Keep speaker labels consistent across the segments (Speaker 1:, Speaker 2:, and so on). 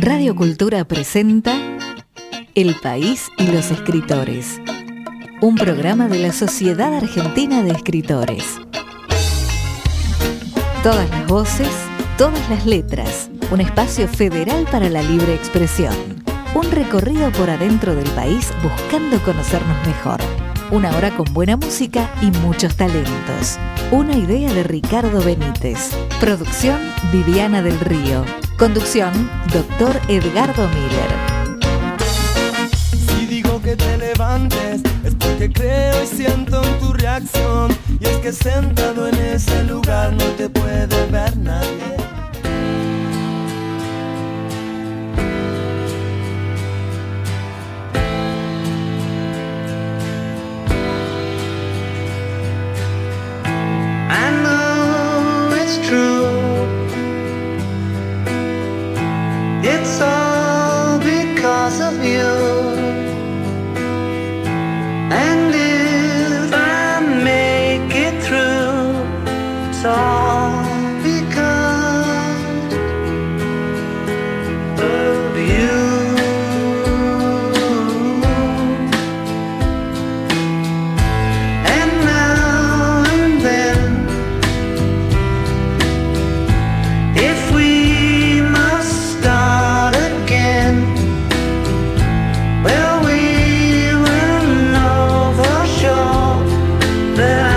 Speaker 1: Radio Cultura presenta El País y los Escritores, un programa de la Sociedad Argentina de Escritores. Todas las voces, todas las letras, un espacio federal para la libre expresión. Un recorrido por adentro del país buscando conocernos mejor. Una hora con buena música y muchos talentos. Una idea de Ricardo Benítez. Producción Viviana del Río. Conducción Dr. Edgardo Miller.
Speaker 2: Si digo que te levantes es porque creo y siento en tu reacción. Y es que sentado en ese lugar no te puede ver nadie.
Speaker 3: It's all because of you. And if I make it through, it's all because of you. And now and then, if we must start again, well, we will know for sure that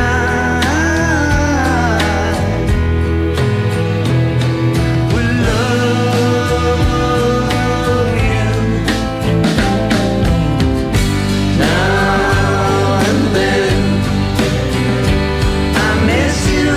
Speaker 3: I will love you now and then. I miss you.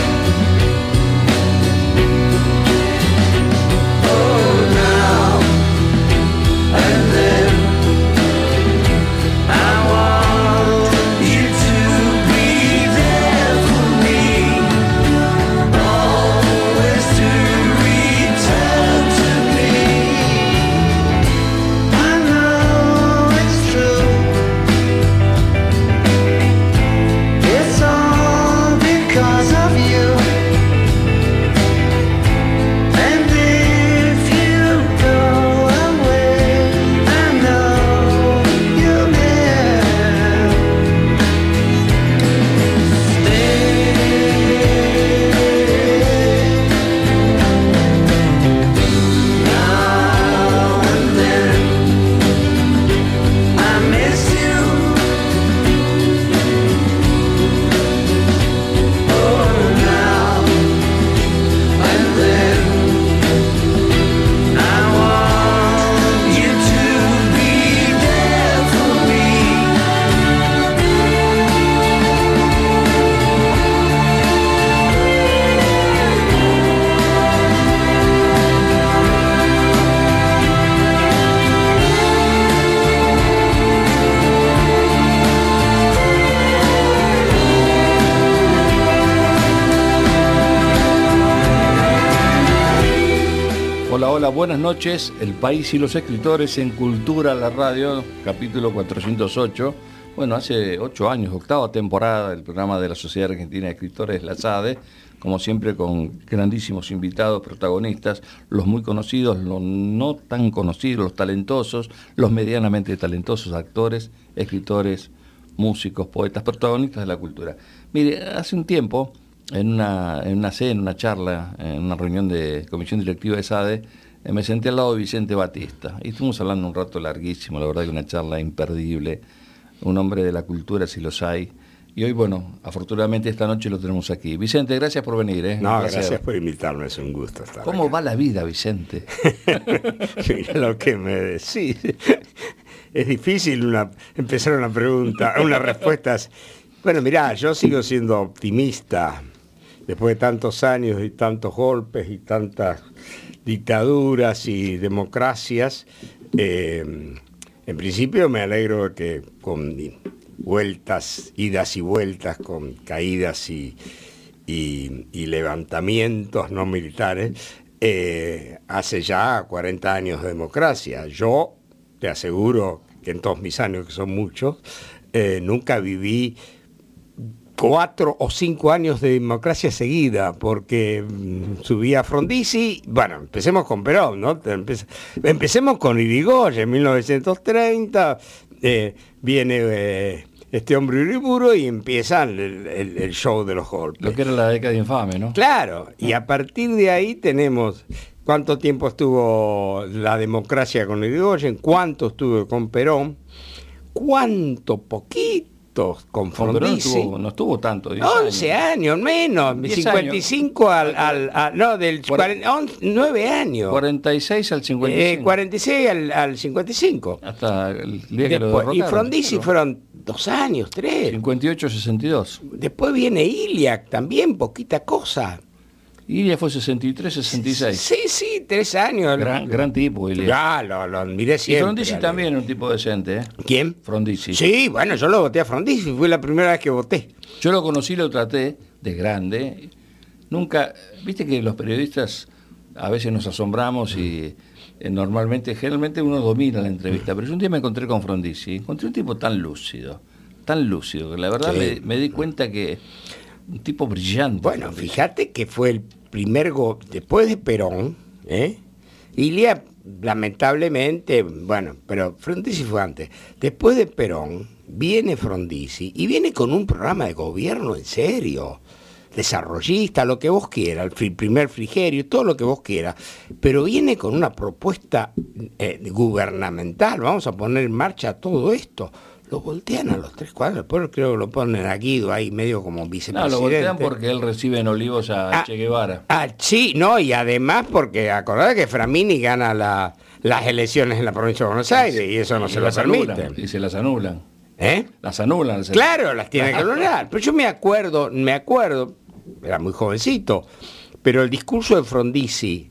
Speaker 4: Hola, buenas noches. El País y los Escritores en Cultura, la radio, capítulo 408. Bueno, hace 8 años, octava temporada del programa de la Sociedad Argentina de Escritores, la SADE, como siempre con grandísimos invitados, protagonistas, los muy conocidos, los no tan conocidos, los talentosos, los medianamente talentosos, actores, escritores, músicos, poetas, protagonistas de la cultura. Mire, hace un tiempo, en una charla, en una reunión de comisión directiva de SADE, me senté al lado de Vicente Batista y estuvimos hablando un rato larguísimo, la verdad que una charla imperdible, un hombre de la cultura si los hay, y hoy, bueno, afortunadamente esta noche lo tenemos aquí. Vicente, gracias por venir.
Speaker 5: No, gracias por invitarme, es un gusto estar
Speaker 4: ¿Cómo
Speaker 5: acá.
Speaker 4: va la vida, Vicente?
Speaker 5: Mira lo que me decís. Es difícil empezar una pregunta, unas respuestas. Bueno, mirá, yo sigo siendo optimista. Después de tantos años y tantos golpes y tantas dictaduras y democracias, en principio me alegro de que con vueltas, idas y vueltas, con caídas y levantamientos no militares, hace ya 40 años de democracia. Yo te aseguro que en todos mis años, que son muchos, nunca viví 4 o 5 años de democracia seguida, porque subía Frondizi. Bueno, empecemos con Perón, ¿no? Empecemos con Irigoyen, en 1930, viene este hombre Uriburu y empieza el show de los golpes.
Speaker 4: Lo que era la década infame, ¿no?
Speaker 5: Claro, y a partir de ahí tenemos cuánto tiempo estuvo la democracia con Irigoyen, cuánto estuvo con Perón, cuánto poquito con Frondizi.
Speaker 4: No estuvo tanto.
Speaker 5: 11 años menos, 55 no, del 9 años.
Speaker 4: 46 al 55.
Speaker 5: 46 al 55.
Speaker 4: Hasta el día que lo derrocaron.
Speaker 5: Y Frondizi
Speaker 4: claro.
Speaker 5: Fueron 2 años, 3.
Speaker 4: 58-62.
Speaker 5: Después viene Iliac, también poquita cosa.
Speaker 4: Ilia fue 63-66.
Speaker 5: Sí, 3 años.
Speaker 4: Gran tipo, Ilia.
Speaker 5: Ya, lo admiré
Speaker 4: Y
Speaker 5: siempre.
Speaker 4: Frondizi también era un tipo decente, ¿eh?
Speaker 5: ¿Quién?
Speaker 4: Frondizi.
Speaker 5: Sí, bueno, yo lo voté a Frondizi, fue la primera vez que voté.
Speaker 4: Yo lo conocí, lo traté de grande. Nunca, viste que los periodistas a veces nos asombramos y generalmente uno domina la entrevista, pero yo un día me encontré con Frondizi, encontré un tipo tan lúcido, que la verdad
Speaker 5: Sí.
Speaker 4: me di cuenta que un tipo brillante.
Speaker 5: Bueno,
Speaker 4: Frondizi.
Speaker 5: fíjate que fue el primer después de Perón, Ilia, lamentablemente, bueno, pero Frondizi fue antes. Después de Perón, viene Frondizi y viene con un programa de gobierno en serio, desarrollista, lo que vos quieras, el primer frigerio, todo lo que vos quieras, pero viene con una propuesta gubernamental, vamos a poner en marcha todo esto. Lo voltean a los 3 cuadros, después creo que lo ponen a Guido ahí medio como vicepresidente.
Speaker 4: No, lo voltean porque él recibe en Olivos a Che Guevara.
Speaker 5: Sí, no, y además porque acordate que Framini gana las elecciones en la provincia de Buenos Aires y eso no se lo permite.
Speaker 4: Y se las anulan.
Speaker 5: ¿Eh?
Speaker 4: Las anulan.
Speaker 5: Claro, las tiene que anular. Pero yo me acuerdo, era muy jovencito, pero el discurso de Frondizi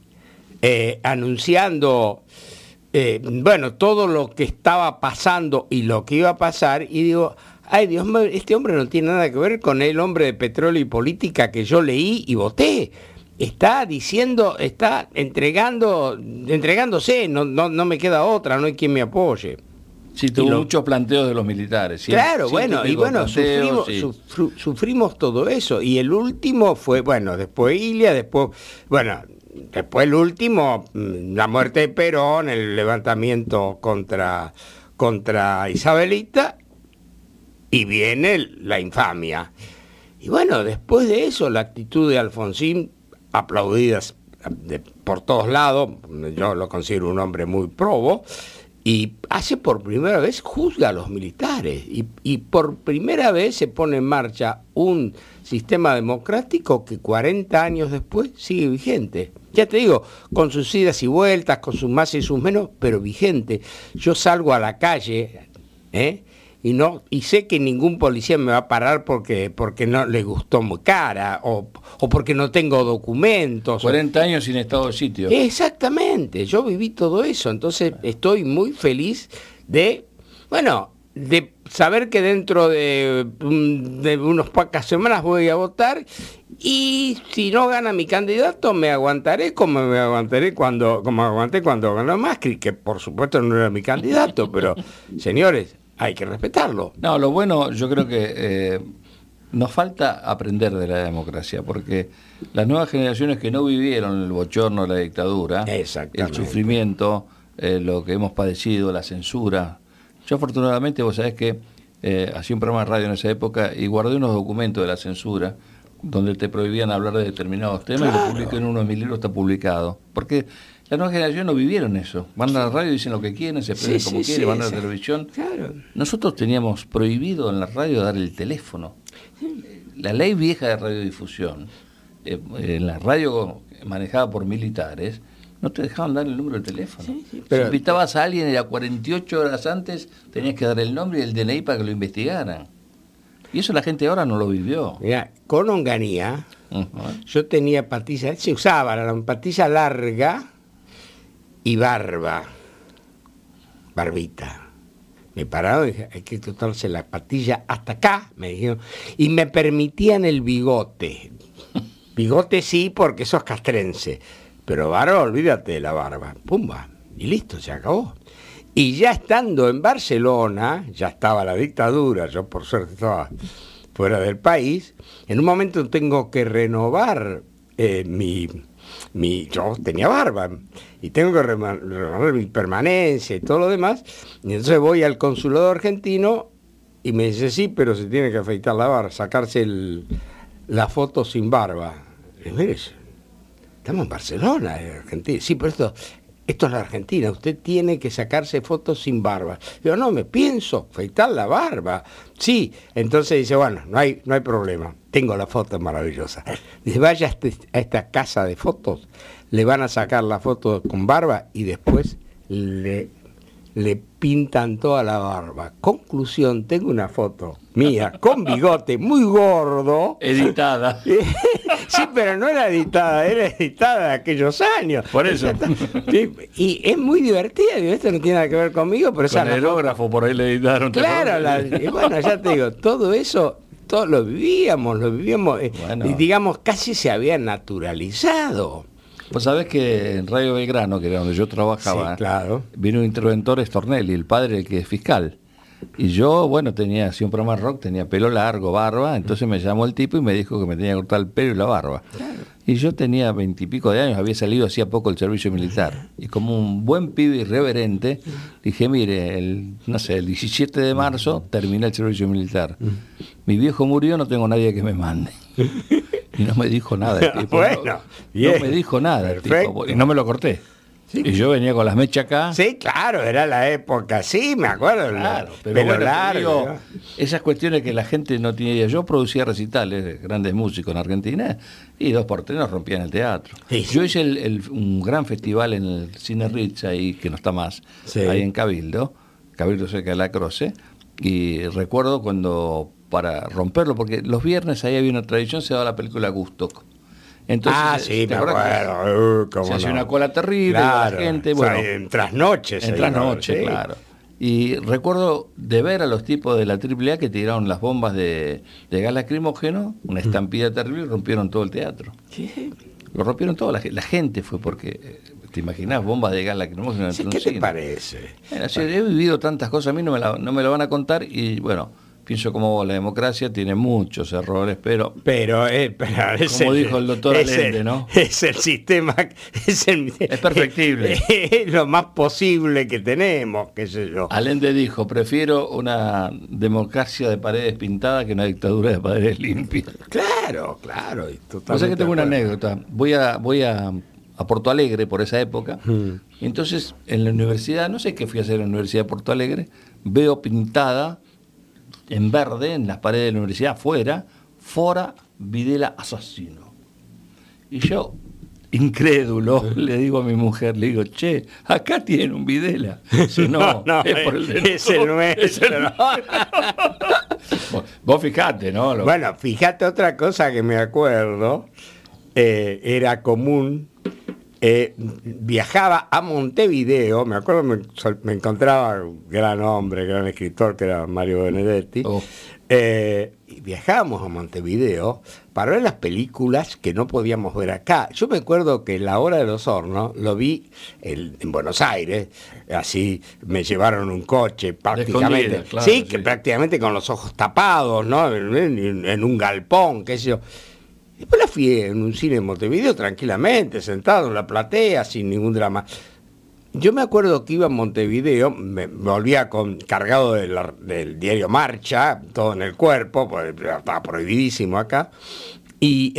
Speaker 5: anunciando todo lo que estaba pasando y lo que iba a pasar, y digo, ay Dios mío, este hombre no tiene nada que ver con el hombre de petróleo y política que yo leí y voté. Está diciendo, está entregándose, no me queda otra, no hay quien me apoye.
Speaker 4: Sí, tuvo muchos planteos de los militares.
Speaker 5: Claro, sufrimos todo eso. Y el último fue, después Ilia, después el último, la muerte de Perón, el levantamiento contra Isabelita, y viene la infamia. Y bueno, después de eso, la actitud de Alfonsín, aplaudidas por todos lados, yo lo considero un hombre muy probo, y hace por primera vez, juzga a los militares, y por primera vez se pone en marcha un sistema democrático que 40 años después sigue vigente. Ya te digo, con sus idas y vueltas, con sus más y sus menos, pero vigente. Yo salgo a la calle, y sé que ningún policía me va a parar porque no le gustó muy cara, o porque no tengo documentos.
Speaker 4: 40 años sin estado de sitio.
Speaker 5: Exactamente, yo viví todo eso, entonces estoy muy feliz de saber que dentro de unas pocas semanas voy a votar, y si no gana mi candidato me aguantaré como aguanté cuando ganó Macri, que por supuesto no era mi candidato, pero señores, hay que respetarlo.
Speaker 4: No, lo bueno, yo creo que nos falta aprender de la democracia, porque las nuevas generaciones que no vivieron el bochorno de la dictadura, el sufrimiento, lo que hemos padecido, la censura. Yo afortunadamente, vos sabés que hacía un programa de radio en esa época y guardé unos documentos de la censura donde te prohibían hablar de determinados temas, y lo publiqué en uno de mis libros, está publicado. Porque las nuevas generaciones no vivieron eso. Van a la radio, dicen lo que quieren, se expresan como quieren, van a la televisión.
Speaker 5: Claro.
Speaker 4: Nosotros teníamos prohibido en la radio dar el teléfono. La ley vieja de radiodifusión, en la radio manejada por militares, no te dejaban dar el número de teléfono.
Speaker 5: Pero,
Speaker 4: si invitabas a alguien, era 48 horas antes, tenías que dar el nombre y el DNI para que lo investigaran. Y eso la gente ahora no lo vivió.
Speaker 5: Mira, con Onganía, yo tenía patilla, se usaba la patilla larga y barbita. Me pararon y dije, hay que cortarse la patilla hasta acá, me dijeron, y me permitían el bigote. Bigote sí, porque sos castrense, pero barba, olvídate de la barba. Pumba, y listo, se acabó. Y ya estando en Barcelona, ya estaba la dictadura, yo por suerte estaba fuera del país. En un momento tengo que renovar yo tenía barba y tengo que renovar mi permanencia y todo lo demás. Y entonces voy al consulado argentino y me dice, sí, pero se tiene que afeitar la barba, sacarse la foto sin barba. Y mire, estamos en Barcelona, en Argentina. Sí, pero esto es la Argentina, usted tiene que sacarse fotos sin barba. Yo no me pienso afeitar la barba. Sí, entonces dice, bueno, no hay problema, tengo la foto maravillosa. Dice, vaya a esta casa de fotos, le van a sacar la foto con barba y después le pintan toda la barba. Conclusión, tengo una foto mía con bigote muy gordo.
Speaker 4: Editada.
Speaker 5: Sí, pero no era editada de aquellos años.
Speaker 4: Por eso.
Speaker 5: Sí, y es muy divertida, digo, esto no tiene nada que ver conmigo, pero
Speaker 4: Con el aerógrafo por ahí le editaron.
Speaker 5: Claro, y bueno, ya te digo, todo eso, todo lo vivíamos,
Speaker 4: Bueno.
Speaker 5: y digamos, casi se había naturalizado.
Speaker 4: Vos sabés que en Radio Belgrano, que era donde yo trabajaba,
Speaker 5: Sí, claro.
Speaker 4: vino un interventor, Stornelli, el padre que es fiscal. Y yo, bueno, hacía un programa de rock, tenía pelo largo, barba, entonces me llamó el tipo y me dijo que me tenía que cortar el pelo y la barba. Claro. Y yo tenía 20 y pico de años, había salido hacía poco el servicio militar. Y como un buen pibe irreverente, dije, mire, el 17 de marzo terminé el servicio militar. Mi viejo murió, no tengo nadie que me mande. Y no me dijo nada el tipo.
Speaker 5: Bueno,
Speaker 4: no me dijo nada el tipo, y no me lo corté. Sí. Y yo venía con las mechas acá.
Speaker 5: Sí, claro, era la época, sí, me acuerdo.
Speaker 4: Claro, pero
Speaker 5: pelo
Speaker 4: bueno,
Speaker 5: largo,
Speaker 4: digo,
Speaker 5: ¿no?
Speaker 4: esas cuestiones que la gente no tenía idea. Yo producía recitales de grandes músicos en Argentina y 2x3 nos rompían el teatro.
Speaker 5: Sí.
Speaker 4: Yo hice un gran festival en el Cine Ritz, ahí que no está más,
Speaker 5: sí,
Speaker 4: ahí en Cabildo cerca de La Croce, y recuerdo cuando, para romperlo, porque los viernes ahí había una tradición, se daba la película Gustock. Entonces,
Speaker 5: sí, me acuerdo.
Speaker 4: Se hacía una cola terrible,
Speaker 5: claro,
Speaker 4: la gente, bueno,
Speaker 5: o sea, en trasnoches.
Speaker 4: En trasnoches, sí, claro. Y recuerdo de ver a los tipos de la AAA que tiraron las bombas de gas lacrimógeno, una estampida terrible, y rompieron todo el teatro.
Speaker 5: Sí.
Speaker 4: Lo rompieron todo, la gente fue porque, ¿te imaginás bombas de gas lacrimógeno?
Speaker 5: Sí, ¿qué te parece?
Speaker 4: Bueno, sí, he vivido tantas cosas, a mí no me lo van a contar y bueno, pienso como la democracia tiene muchos errores, pero como dijo el doctor Allende, ¿no?
Speaker 5: Es el sistema, es
Speaker 4: perfectible.
Speaker 5: Es lo más posible que tenemos, qué sé yo.
Speaker 4: Allende dijo, prefiero una democracia de paredes pintadas que una dictadura de paredes limpias.
Speaker 5: Claro.
Speaker 4: O sea que tengo una anécdota. Voy a Porto Alegre por esa época. Y entonces en la universidad, no sé qué fui a hacer en la Universidad de Porto Alegre, veo pintada en verde, en las paredes de la universidad, afuera, Fora Videla asesino. Y yo, incrédulo, le digo a mi mujer, le digo, che, acá tienen un Videla. Dice, no, es por el de
Speaker 5: es el nuestro.
Speaker 4: Vos fijate, ¿no?
Speaker 5: Bueno, fíjate otra cosa que me acuerdo, era común. Viajaba a Montevideo, me acuerdo, me encontraba un gran hombre, gran escritor que era Mario Benedetti, y viajábamos a Montevideo para ver las películas que no podíamos ver acá. Yo me acuerdo que La Hora de los Hornos lo vi en Buenos Aires, así me llevaron un coche prácticamente,
Speaker 4: claro,
Speaker 5: sí, que prácticamente con los ojos tapados, ¿no? En un galpón, qué sé yo. Después la fui en un cine en Montevideo tranquilamente, sentado en la platea, sin ningún drama. Yo me acuerdo que iba a Montevideo, me volvía cargado del diario Marcha, todo en el cuerpo, porque estaba prohibidísimo acá, y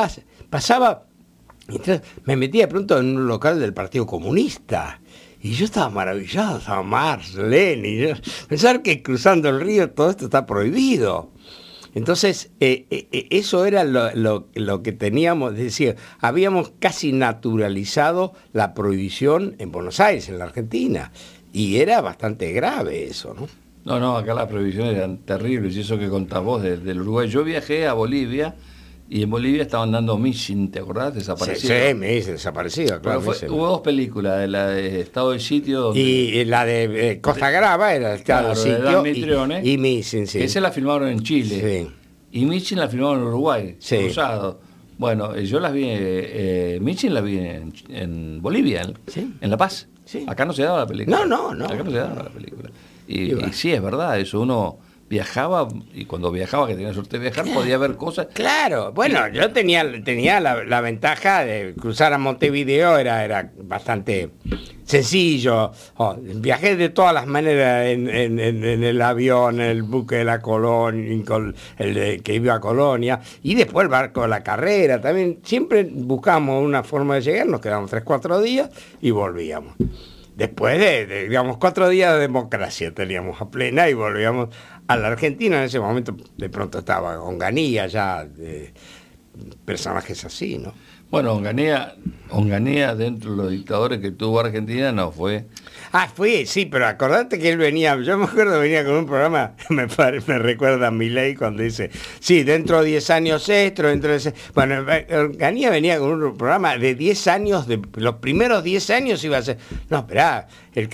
Speaker 5: me metía de pronto en un local del Partido Comunista, y yo estaba maravillado, estaba Marx, Lenin, pensar que cruzando el río todo esto está prohibido. Entonces, eso era lo que teníamos, es decir, habíamos casi naturalizado la prohibición en Buenos Aires, en la Argentina, y era bastante grave eso, ¿no?
Speaker 4: No, acá las prohibiciones eran terribles, y eso que contás vos del Uruguay. Yo viajé a Bolivia, y en Bolivia estaban dando Missing, ¿te acordás? Desaparecido.
Speaker 5: Sí, me dice desaparecido, claro.
Speaker 4: Hubo dos películas, la de Estado del Sitio. Donde,
Speaker 5: y la de Costa Grava era Estado del Sitio. Y Missing, sí.
Speaker 4: Esa la filmaron en Chile. Sí. Y Missing la filmaron en Uruguay,
Speaker 5: sí.
Speaker 4: Cruzado. Bueno, yo las vi, Missing la vi en Bolivia,
Speaker 5: ¿sí?
Speaker 4: En La Paz.
Speaker 5: Sí.
Speaker 4: Acá no se daba la película.
Speaker 5: No.
Speaker 4: Acá no se daba la película. Y sí, es verdad, eso uno viajaba, y cuando viajaba, que tenía suerte de viajar, podía ver cosas.
Speaker 5: Claro, bueno, yo tenía la ventaja de cruzar a Montevideo, era bastante sencillo. Viajé de todas las maneras en el avión, en el buque de la Colonia, que iba a Colonia, y después el barco de la Carrera. También siempre buscamos una forma de llegar, nos quedamos 3-4 días y volvíamos. Después de, digamos, 4 días de democracia teníamos a plena y volvíamos a la Argentina. En ese momento de pronto estaba Onganía, ya de personajes así, ¿no?
Speaker 4: Bueno, Onganía dentro de los dictadores que tuvo Argentina no fue.
Speaker 5: Sí, pero acordate que él venía, yo me acuerdo venía con un programa, me recuerda a Milei cuando dice, sí, dentro de 10 años esto, dentro de... Bueno, Onganía venía con un programa de 10 años, de los primeros 10 años iba a ser, no, esperá,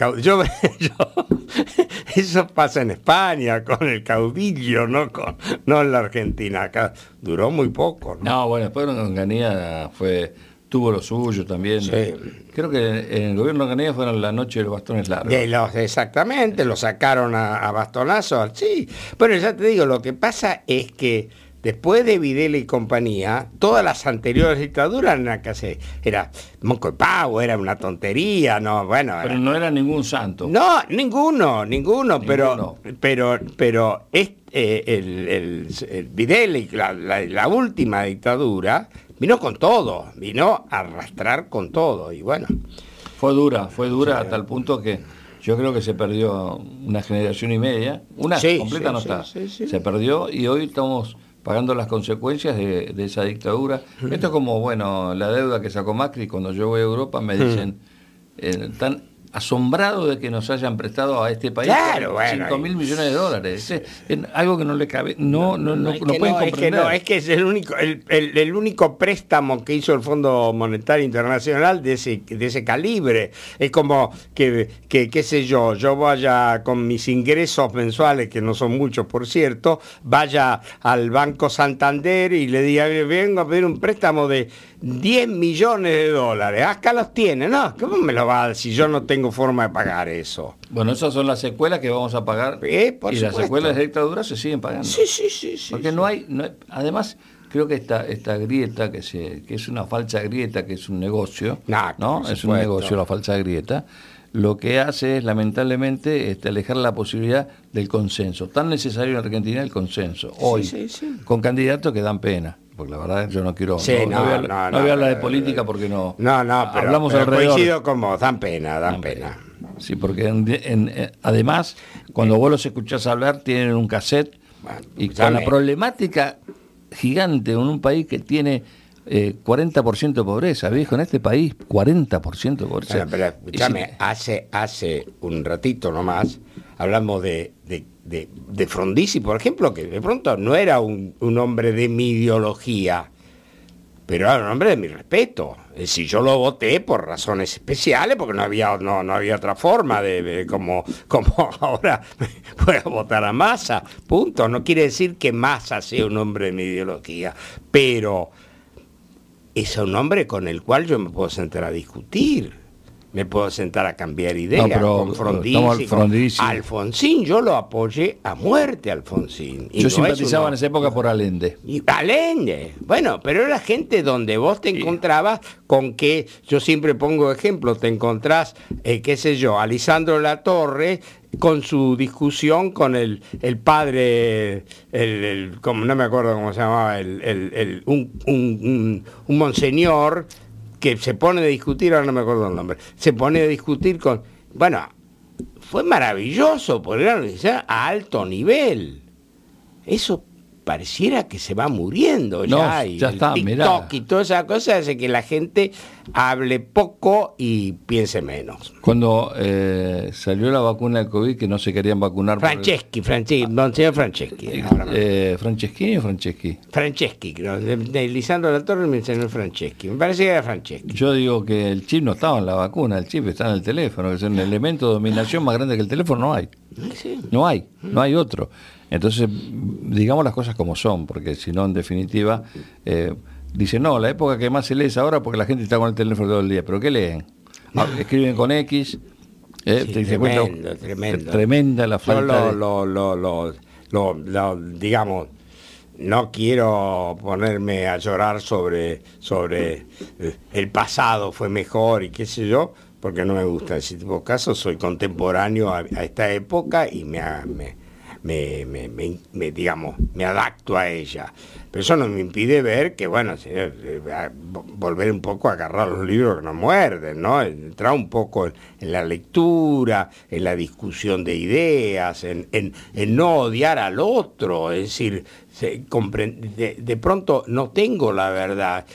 Speaker 5: eso pasa en España, con el caudillo, no en la Argentina, acá duró muy poco, ¿no?
Speaker 4: No, bueno, después Onganía tuvo lo suyo también.
Speaker 5: Sí.
Speaker 4: Creo que en el gobierno de Onganía fueron la noche de los bastones largos.
Speaker 5: Exactamente, lo sacaron a bastonazos, sí. Pero ya te digo, lo que pasa es que después de Videla y compañía, todas las anteriores dictaduras era moco de pavo, era una tontería, no, bueno.
Speaker 4: Pero no era ningún santo.
Speaker 5: No, ninguno, pero el Videla y la última dictadura vino con todo, vino a arrastrar con todo, y bueno.
Speaker 4: Fue dura a tal punto que yo creo que se perdió una generación y media, completa no está, se perdió y hoy estamos pagando las consecuencias de esa dictadura. Esto es como, bueno, la deuda que sacó Macri. Cuando yo voy a Europa me dicen, tan asombrado de que nos hayan prestado a este país 5.000 millones de dólares. Es algo que no le cabe, no pueden comprender.
Speaker 5: Es que es el único préstamo que hizo el Fondo Monetario Internacional de ese calibre. Es como que qué sé yo vaya con mis ingresos mensuales, que no son muchos por cierto, vaya al Banco Santander y le diga, vengo a pedir un préstamo de 10 millones de dólares, acá los tiene. No, ¿cómo me lo va a dar si yo no tengo forma de pagar eso?
Speaker 4: Bueno, esas son las secuelas que vamos a pagar, y
Speaker 5: supuesto.
Speaker 4: Las secuelas de dictadura se siguen pagando.
Speaker 5: Sí.
Speaker 4: Porque no hay, además, creo que esta grieta, que es una falsa grieta, que es un negocio, ¿no? Es un negocio la falsa grieta, lo que hace es, lamentablemente, alejar la posibilidad del consenso. Tan necesario en Argentina el consenso, hoy, con candidatos que dan pena. Porque la verdad yo no quiero... no voy a hablar de política porque no...
Speaker 5: pero
Speaker 4: hablamos
Speaker 5: pero
Speaker 4: alrededor.
Speaker 5: Coincido con vos, dan pena.
Speaker 4: Sí, porque además, cuando vos los escuchás hablar, tienen un cassette, y con la problemática gigante en un país que tiene 40% de pobreza, viejo, en este país 40% de pobreza.
Speaker 5: Bueno, pero escúchame, hace un ratito nomás hablamos de Frondizi, por ejemplo, que de pronto no era un hombre de mi ideología, pero era un hombre de mi respeto. Es decir, yo lo voté por razones especiales, porque no había otra forma de como ahora voy a votar a Massa, punto. No quiere decir que Massa sea un hombre de mi ideología, pero es un hombre con el cual yo me puedo sentar a discutir. Me puedo sentar a cambiar ideas con Frondizi. Alfonsín, yo lo apoyé a muerte, Alfonsín.
Speaker 4: Yo simpatizaba en esa época por Allende.
Speaker 5: Allende, bueno, pero era gente donde vos te encontrabas con que, yo siempre pongo ejemplo, te encontrás, qué sé yo, a Lisandro Latorre con su discusión con el padre, como no me acuerdo cómo se llamaba, un monseñor, que se pone a discutir, ahora no me acuerdo el nombre, se pone a discutir bueno, fue maravilloso, porque era una universidad a alto nivel. Eso pareciera que se va muriendo ya
Speaker 4: está,
Speaker 5: TikTok
Speaker 4: mirá.
Speaker 5: Y toda esa cosa hace que la gente hable poco y piense menos.
Speaker 4: Cuando salió la vacuna del COVID, que no se querían vacunar...
Speaker 5: Monseñor Franceschi.
Speaker 4: ¿Franceschini o Franceschi?
Speaker 5: Franceschi, Lisandro Latorre me enseñó Franceschi. Me parece que era Franceschi.
Speaker 4: Yo digo que el chip no estaba en la vacuna, el chip está en el teléfono, que es un elemento de dominación más grande que el teléfono, no hay.
Speaker 5: Sí.
Speaker 4: No hay otro. Entonces, digamos las cosas como son, porque si no, en definitiva, dicen, no, la época que más se lee es ahora porque la gente está con el teléfono todo el día. ¿Pero qué leen? Escriben con X.
Speaker 5: Tremendo.
Speaker 4: Tremenda la falta.
Speaker 5: Yo digamos, no quiero ponerme a llorar sobre el pasado fue mejor y qué sé yo, porque no me gusta ese tipo de casos. Soy contemporáneo a esta época y digamos, me adapto a ella. Pero eso no me impide ver que, bueno, volver un poco a agarrar los libros que nos muerden, ¿no? Entrar un poco en la lectura, en la discusión de ideas, en no odiar al otro, es decir, de pronto no tengo la verdad,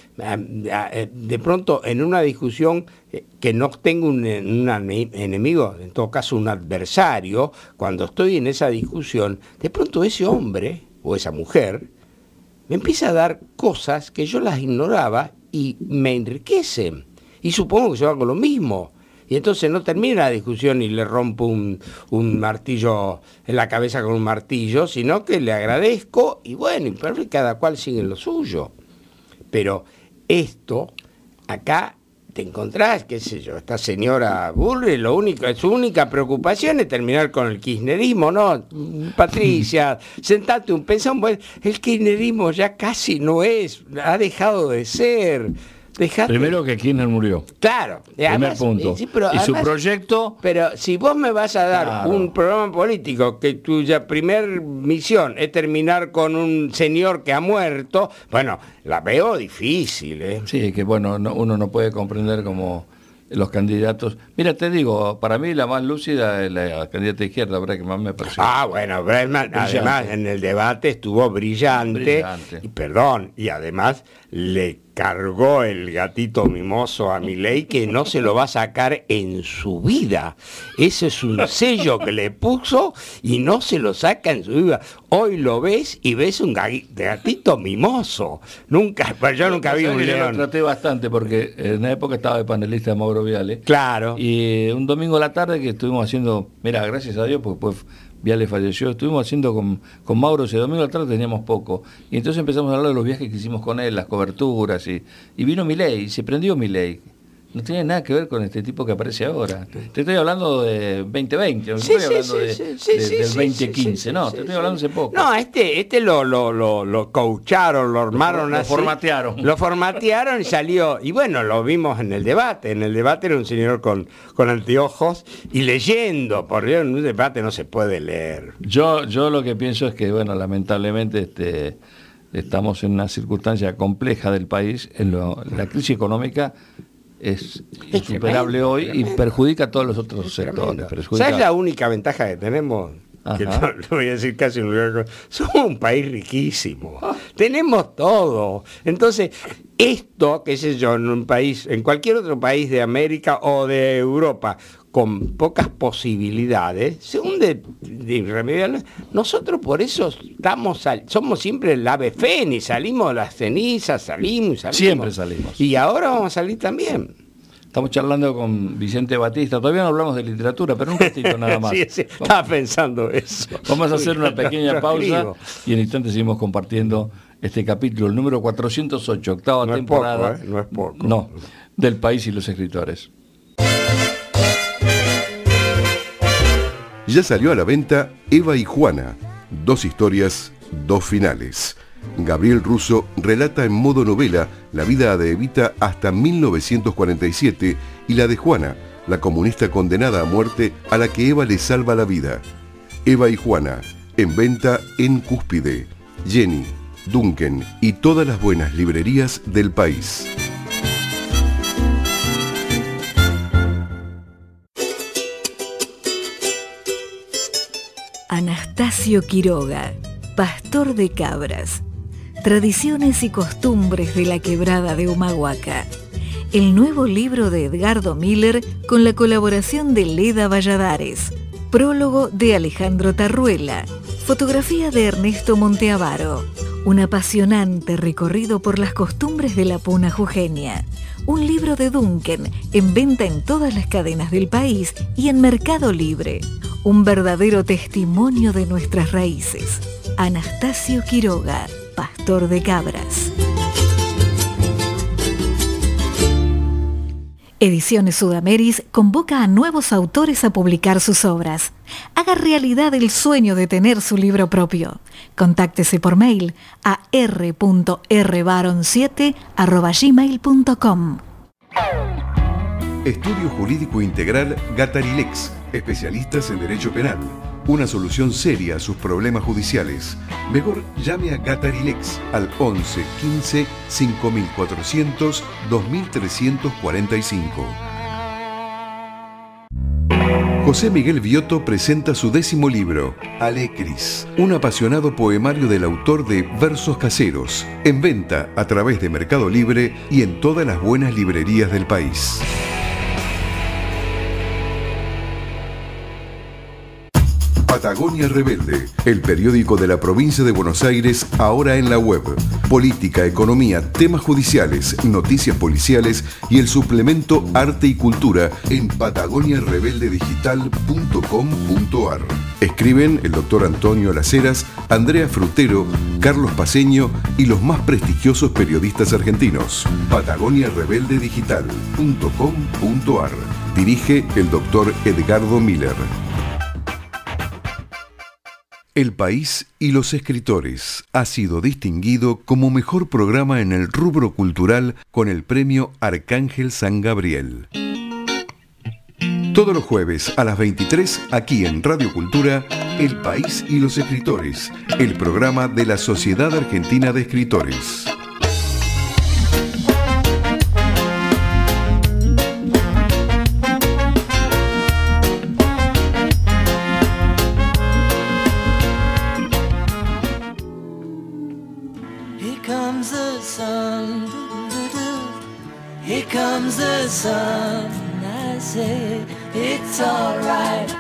Speaker 5: de pronto en una discusión que no tengo un enemigo, en todo caso un adversario, cuando estoy en esa discusión, de pronto ese hombre o esa mujer me empieza a dar cosas que yo las ignoraba y me enriquecen. Y supongo que yo hago lo mismo. Y entonces no termina la discusión y le rompo un martillo en la cabeza con un martillo, sino que le agradezco y bueno, y cada cual sigue en lo suyo. Pero esto, acá te encontrás, qué sé yo, esta señora Bullrich, su única preocupación es terminar con el kirchnerismo, ¿no? Patricia, sentate pensá el kirchnerismo ya casi no es, ha dejado de ser.
Speaker 4: Primero que Kirchner murió.
Speaker 5: Claro.
Speaker 4: Primer punto.
Speaker 5: Sí, pero
Speaker 4: y
Speaker 5: además,
Speaker 4: su proyecto...
Speaker 5: Pero si vos me vas a dar un programa político que cuya primer misión es terminar con un señor que ha muerto, bueno, la veo difícil, ¿eh?
Speaker 4: Sí, que bueno, uno no puede comprender como los candidatos. Mira, te digo, para mí la más lúcida es la candidata de izquierda, ¿verdad? Que más me pareció.
Speaker 5: Bueno, Bregman, además en el debate estuvo brillante. Y además le cargó el gatito mimoso a Milei, que no se lo va a sacar en su vida. Ese es un sello que le puso y no se lo saca en su vida. Hoy lo ves y ves un gatito mimoso. Yo nunca vi un león.
Speaker 4: Yo lo traté bastante porque en la época estaba de panelista de Mauro Viale.
Speaker 5: Claro.
Speaker 4: Y un domingo a la tarde que estuvimos haciendo, mira, gracias a Dios, porque después Viale falleció, estuvimos haciendo con Mauro, ese domingo a la tarde teníamos poco. Y entonces empezamos a hablar de los viajes que hicimos con él, las coberturas, y vino Milei, y se prendió Milei. No tiene nada que ver con este tipo que aparece ahora. Te estoy hablando de 2020, no estoy hablando del 2015, no, te estoy hablando hace poco.
Speaker 5: No, este lo coacharon, lo armaron así. Lo formatearon y salió. Y bueno, lo vimos en el debate. En el debate era un señor con anteojos y leyendo. Por Dios, en un debate no se puede leer.
Speaker 4: Yo lo que pienso es que, bueno, lamentablemente estamos en una circunstancia compleja del país. La crisis económica es insuperable hoy y perjudica a todos los otros sectores.
Speaker 5: ¿Sabes la única ventaja que tenemos? Que no, lo voy a decir casi en lugar. Somos un país riquísimo. Tenemos todo. Entonces, esto, qué sé yo, en un país, en cualquier otro país de América o de Europa, con pocas posibilidades, se hunde irremediablemente. Nosotros por eso somos siempre el ave fénix, salimos de las cenizas, salimos.
Speaker 4: Siempre salimos.
Speaker 5: Y ahora vamos a salir también.
Speaker 4: Estamos charlando con Vicente Batista, todavía no hablamos de literatura, pero un ratito nada más.
Speaker 5: Sí, estaba pensando eso.
Speaker 4: Vamos a hacer una pequeña pausa y en instantes seguimos compartiendo este capítulo, el número 408, octava temporada.
Speaker 5: No es poco.
Speaker 4: No, del País y los Escritores.
Speaker 6: Ya salió a la venta Eva y Juana, 2 historias, 2 finales. Gabriel Russo relata en modo novela la vida de Evita hasta 1947 y la de Juana, la comunista condenada a muerte a la que Eva le salva la vida. Eva y Juana, en venta en Cúspide, Jenny, Duncan y todas las buenas librerías del país.
Speaker 1: Anastasio Quiroga, pastor de cabras. Tradiciones y costumbres de la quebrada de Humahuaca. El nuevo libro de Edgardo Miller con la colaboración de Leda Valladares. Prólogo de Alejandro Tarruela. Fotografía de Ernesto Monteavaro. Un apasionante recorrido por las costumbres de la puna jujeña. Un libro de Duncan en venta en todas las cadenas del país y en Mercado Libre. Un verdadero testimonio de nuestras raíces. Anastasio Quiroga, pastor de cabras. Ediciones Sudameris convoca a nuevos autores a publicar sus obras. Haga realidad el sueño de tener su libro propio. Contáctese por mail a r.rbaron7@gmail.com.
Speaker 6: Estudio Jurídico Integral Gatarilex, especialistas en derecho penal. Una solución seria a sus problemas judiciales. Mejor llame a Gatarilex al 11 15 5400 2345. José Miguel Viotto presenta su 10º libro, Alecris, un apasionado poemario del autor de Versos Caseros, en venta a través de Mercado Libre y en todas las buenas librerías del país. Patagonia Rebelde, el periódico de la provincia de Buenos Aires, ahora en la web. Política, economía, temas judiciales, noticias policiales y el suplemento Arte y Cultura en patagoniarebeldedigital.com.ar. Escriben el doctor Antonio Laceras, Andrea Frutero, Carlos Paceño y los más prestigiosos periodistas argentinos. patagoniarebeldedigital.com.ar. Dirige el doctor Edgardo Miller. El País y los Escritores ha sido distinguido como mejor programa en el rubro cultural con el premio Arcángel San Gabriel. Todos los jueves a las 23, aquí en Radio Cultura, El País y los Escritores, el programa de la Sociedad Argentina de Escritores.
Speaker 2: Here comes the sun, I say it's alright.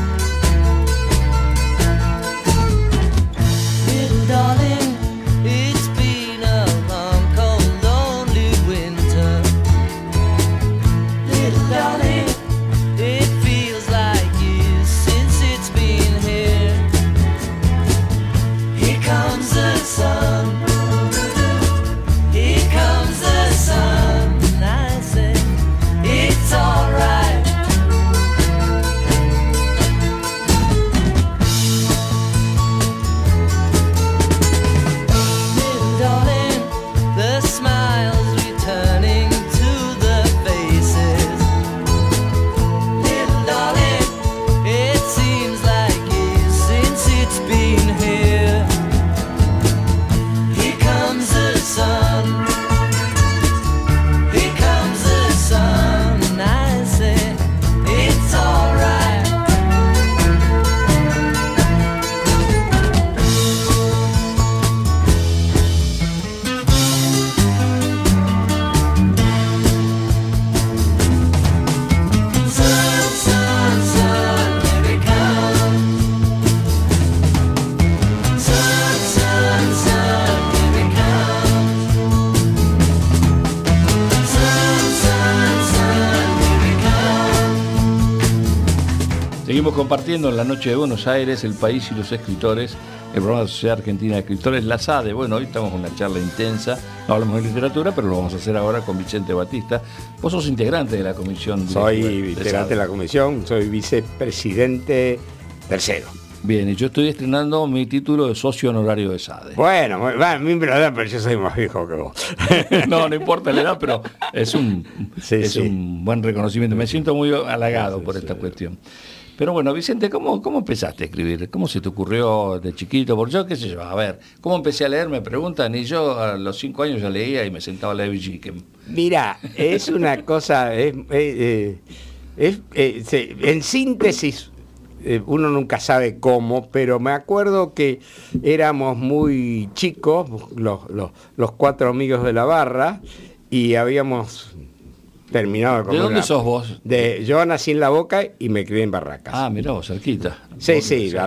Speaker 2: Little darling, it's been a long, cold, lonely winter. Little darling, it feels like years since it's been here. Here comes the sun. Here comes the sun. It's alright. Little darling, the smiles returning to the faces. Little darling, it seems like years since it's been here. Here comes the sun. Here comes the sun. It's alright. Sun, sun, sun, here it comes. Sun, sun, sun, here it comes. Sun, sun, sun, here it comes.
Speaker 4: Seguimos compartiendo en la noche de Buenos Aires, El País y los Escritores, el programa de la Sociedad Argentina de Escritores, la SADE. Bueno, hoy estamos con una charla intensa, no hablamos de literatura, pero lo vamos a hacer ahora con Vicente Batista. Vos sos integrante de la comisión.
Speaker 5: Soy integrante de la comisión, soy vicepresidente tercero.
Speaker 4: Bien, y yo estoy estrenando mi título de socio honorario de SADE.
Speaker 5: Bueno, a mí me lo dan, pero yo soy más viejo que vos.
Speaker 4: No importa la edad, pero es un buen reconocimiento. Me siento muy halagado por esta cuestión. Pero bueno, Vicente, ¿cómo empezaste a escribir? ¿Cómo se te ocurrió de chiquito? Porque yo, qué sé yo, a ver, ¿cómo empecé a leer? Me preguntan, y yo a los 5 años ya leía y me sentaba a leer Villiquen.
Speaker 5: Mirá, es una cosa, en síntesis, uno nunca sabe cómo, pero me acuerdo que éramos muy chicos, los 4 amigos de la barra, y habíamos terminado con
Speaker 4: ¿De dónde sos vos?
Speaker 5: Yo nací en La Boca y me crié en Barracas.
Speaker 4: Ah, mirá vos, cerquita.
Speaker 5: Sí,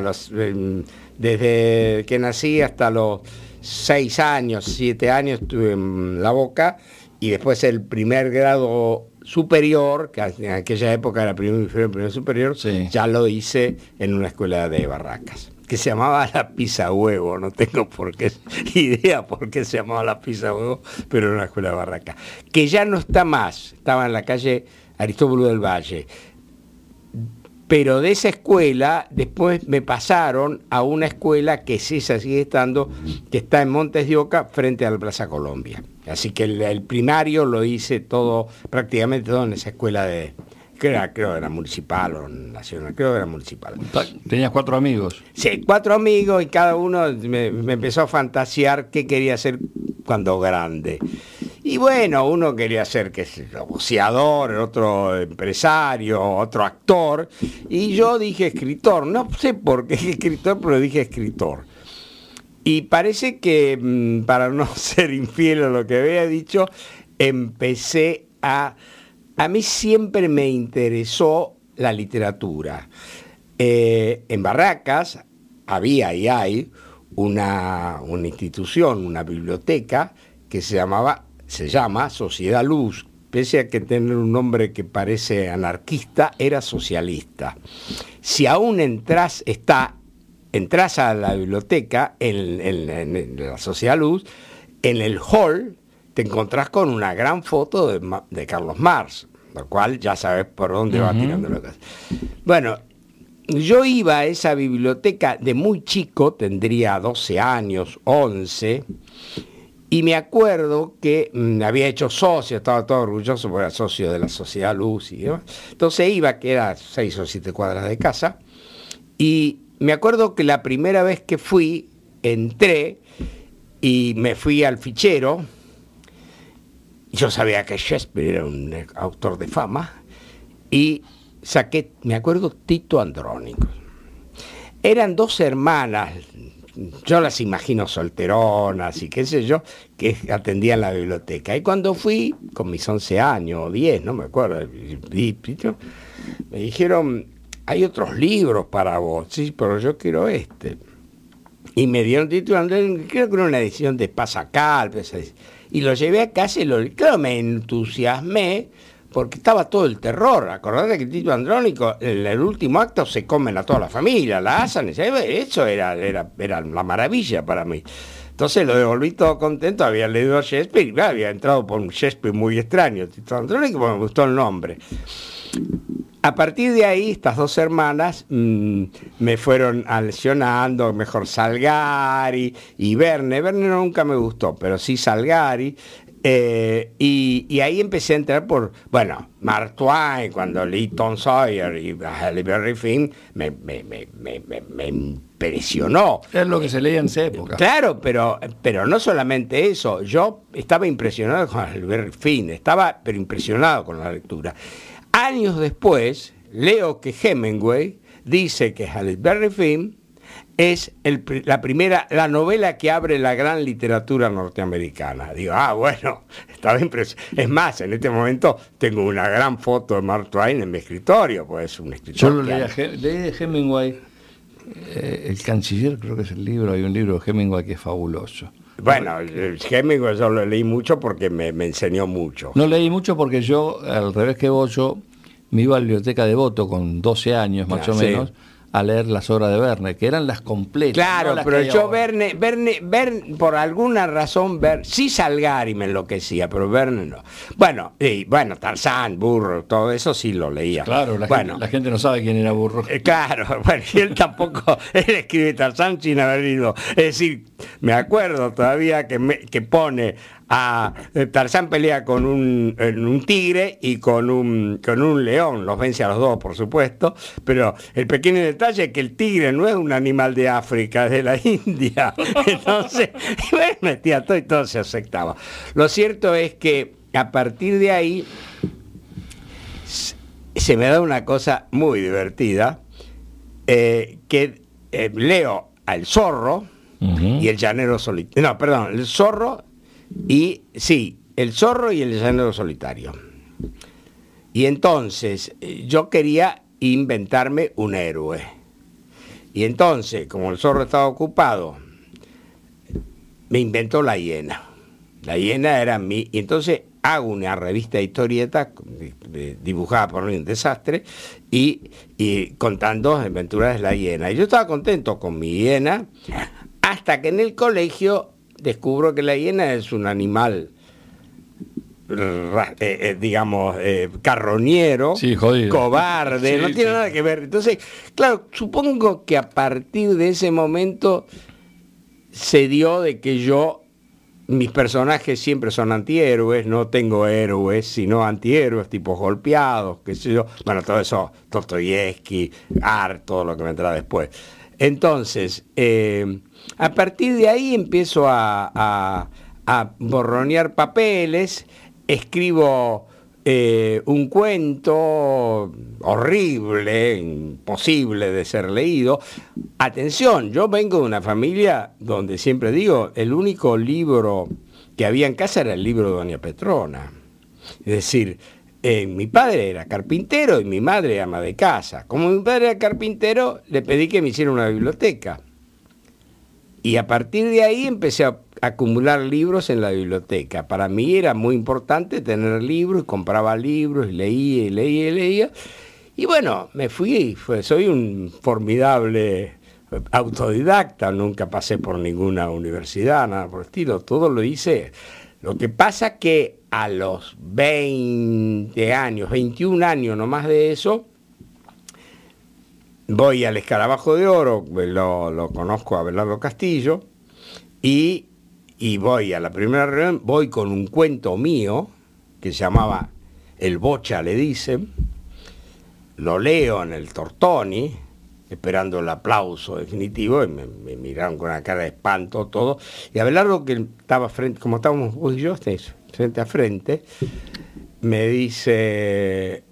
Speaker 5: desde que nací hasta los 6 años, 7 años estuve en La Boca, y después el primer grado superior, que en aquella época era primero inferior, primero superior,
Speaker 4: sí,
Speaker 5: ya lo hice en una escuela de Barracas, que se llamaba La Pizza Huevo. No tengo idea por qué se llamaba La Pizza Huevo, pero era una escuela de Barracas, que ya no está más. Estaba en la calle Aristóbulo del Valle. Pero de esa escuela después me pasaron a una escuela que esa sigue estando, que está en Montes de Oca, frente a la Plaza Colombia. Así que el primario lo hice todo, prácticamente todo en esa escuela creo que era municipal o nacional, creo que era municipal.
Speaker 4: Tenías 4 amigos.
Speaker 5: Sí, 4 amigos y cada uno me empezó a fantasear qué quería hacer cuando grande. Y bueno, uno quería ser, qué sé yo, boxeador, el otro empresario, otro actor, y yo dije escritor, no sé por qué escritor, pero dije escritor. Y parece que, para no ser infiel a lo que había dicho, empecé a mí siempre me interesó la literatura. En Barracas había y hay una institución, una biblioteca que se llama Sociedad Luz, pese a que tener un nombre que parece anarquista, era socialista. Si aún entras a la biblioteca, en la Sociedad Luz, en el hall te encontrás con una gran foto de Carlos Marx, lo cual ya sabes por dónde va tirando la cosa. Bueno, yo iba a esa biblioteca de muy chico, tendría 12 años, 11, y me acuerdo que había hecho socio, estaba todo orgulloso porque era socio de la Sociedad Luz y demás. Entonces iba, que era 6 o 7 cuadras de casa, y me acuerdo que la primera vez que fui, entré y me fui al fichero. Yo sabía que Shakespeare era un autor de fama, y saqué, me acuerdo, Tito Andrónico. Eran 2 hermanas, yo las imagino solteronas y qué sé yo, que atendían la biblioteca. Y cuando fui, con mis 11 años o 10, no me acuerdo, me dijeron, hay otros libros para vos, sí, pero yo quiero este. Y me dieron Tito Andrónico, creo que era una edición de Pasacal, y lo llevé a casa y claro, me entusiasmé porque estaba todo el terror. Acordate que Tito Andrónico, en el último acto, se comen a toda la familia, la asan, eso era la maravilla para mí. Entonces lo devolví todo contento, había leído a Shakespeare, y había entrado por un Shakespeare muy extraño, Tito Andrónico, porque me gustó el nombre. A partir de ahí, estas 2 hermanas me fueron aleccionando, mejor Salgari y Verne. Verne nunca me gustó, pero sí Salgari. Y ahí empecé a entrar por, bueno, Mark Twain, cuando leí Tom Sawyer y Huckleberry Finn, me impresionó.
Speaker 4: Es lo que se leía en esa época.
Speaker 5: Claro, pero no solamente eso. Yo estaba impresionado con Huckleberry Finn, pero impresionado con la lectura. Años después, leo que Hemingway dice que Huckleberry Finn es la novela que abre la gran literatura norteamericana. Digo, bueno, estaba impresionado. Es más, en este momento tengo una gran foto de Mark Twain en mi escritorio, pues es un escritor.
Speaker 4: Yo lo leí de Hemingway, El Canciller, creo que es el libro, hay un libro de Hemingway que es fabuloso.
Speaker 5: Bueno, Hemingway yo lo leí mucho porque me enseñó mucho.
Speaker 4: No leí mucho porque yo, al revés que vos, yo me iba a la biblioteca de Voto con 12 años más o menos, a leer las obras de Verne, que eran las completas.
Speaker 5: Claro,
Speaker 4: no
Speaker 5: pero yo Verne, por alguna razón, sí Salgari me enloquecía, pero Verne no. Bueno, Tarzán, Burro, todo eso sí lo leía.
Speaker 4: Claro, la gente no sabe quién era Burro.
Speaker 5: Claro, bueno, y él tampoco, él escribe Tarzán sin haber ido. Es decir, me acuerdo todavía que pone a Tarzán pelea con un tigre y con un león, los vence a los 2, por supuesto, pero el pequeño detalle es que el tigre no es un animal de África, es de la India. Entonces, bueno, metía todo y todo se aceptaba. Lo cierto es que a partir de ahí se me da una cosa muy divertida, que leo al Zorro y el Llanero Solitario. No, perdón, el Zorro y el Zorro y el Llanero Solitario. Y entonces yo quería inventarme un héroe. Y entonces, como el Zorro estaba ocupado, me inventó la hiena. La hiena era y entonces hago una revista de historietas dibujada por mí, un desastre, y contando las aventuras de la hiena. Y yo estaba contento con mi hiena, hasta que en el colegio descubro que la hiena es un animal digamos, carroñero,
Speaker 4: Sí, jodido.
Speaker 5: cobarde,
Speaker 4: Sí,
Speaker 5: no tiene
Speaker 4: sí.
Speaker 5: nada que ver. Entonces, claro, supongo que a partir de ese momento se dio de que mis personajes siempre son antihéroes, no tengo héroes, sino antihéroes, tipos golpeados, qué sé yo. Bueno, todo eso, Dostoyevsky, todo lo que vendrá después. Entonces, a partir de ahí empiezo a borronear papeles, escribo un cuento horrible, imposible de ser leído. Atención, yo vengo de una familia donde siempre digo, el único libro que había en casa era el libro de Doña Petrona. Es decir, mi padre era carpintero y mi madre ama de casa. Como mi padre era carpintero, le pedí que me hiciera una biblioteca. Y a partir de ahí empecé a acumular libros en la biblioteca. Para mí era muy importante tener libros, y compraba libros, y leía, y leía, y leía. Y bueno, me fui, soy un formidable autodidacta, nunca pasé por ninguna universidad, nada por el estilo, todo lo hice. Lo que pasa que a los 20 años, 21 años, no más de eso, voy al Escarabajo de Oro, lo conozco a Abelardo Castillo, y voy a la primera reunión, voy con un cuento mío, que se llamaba El Bocha le dicen, lo leo en el Tortoni, esperando el aplauso definitivo, y me miraron con una cara de espanto todo, y Abelardo, que estaba frente, como estábamos vos y yo, frente a frente, me dice...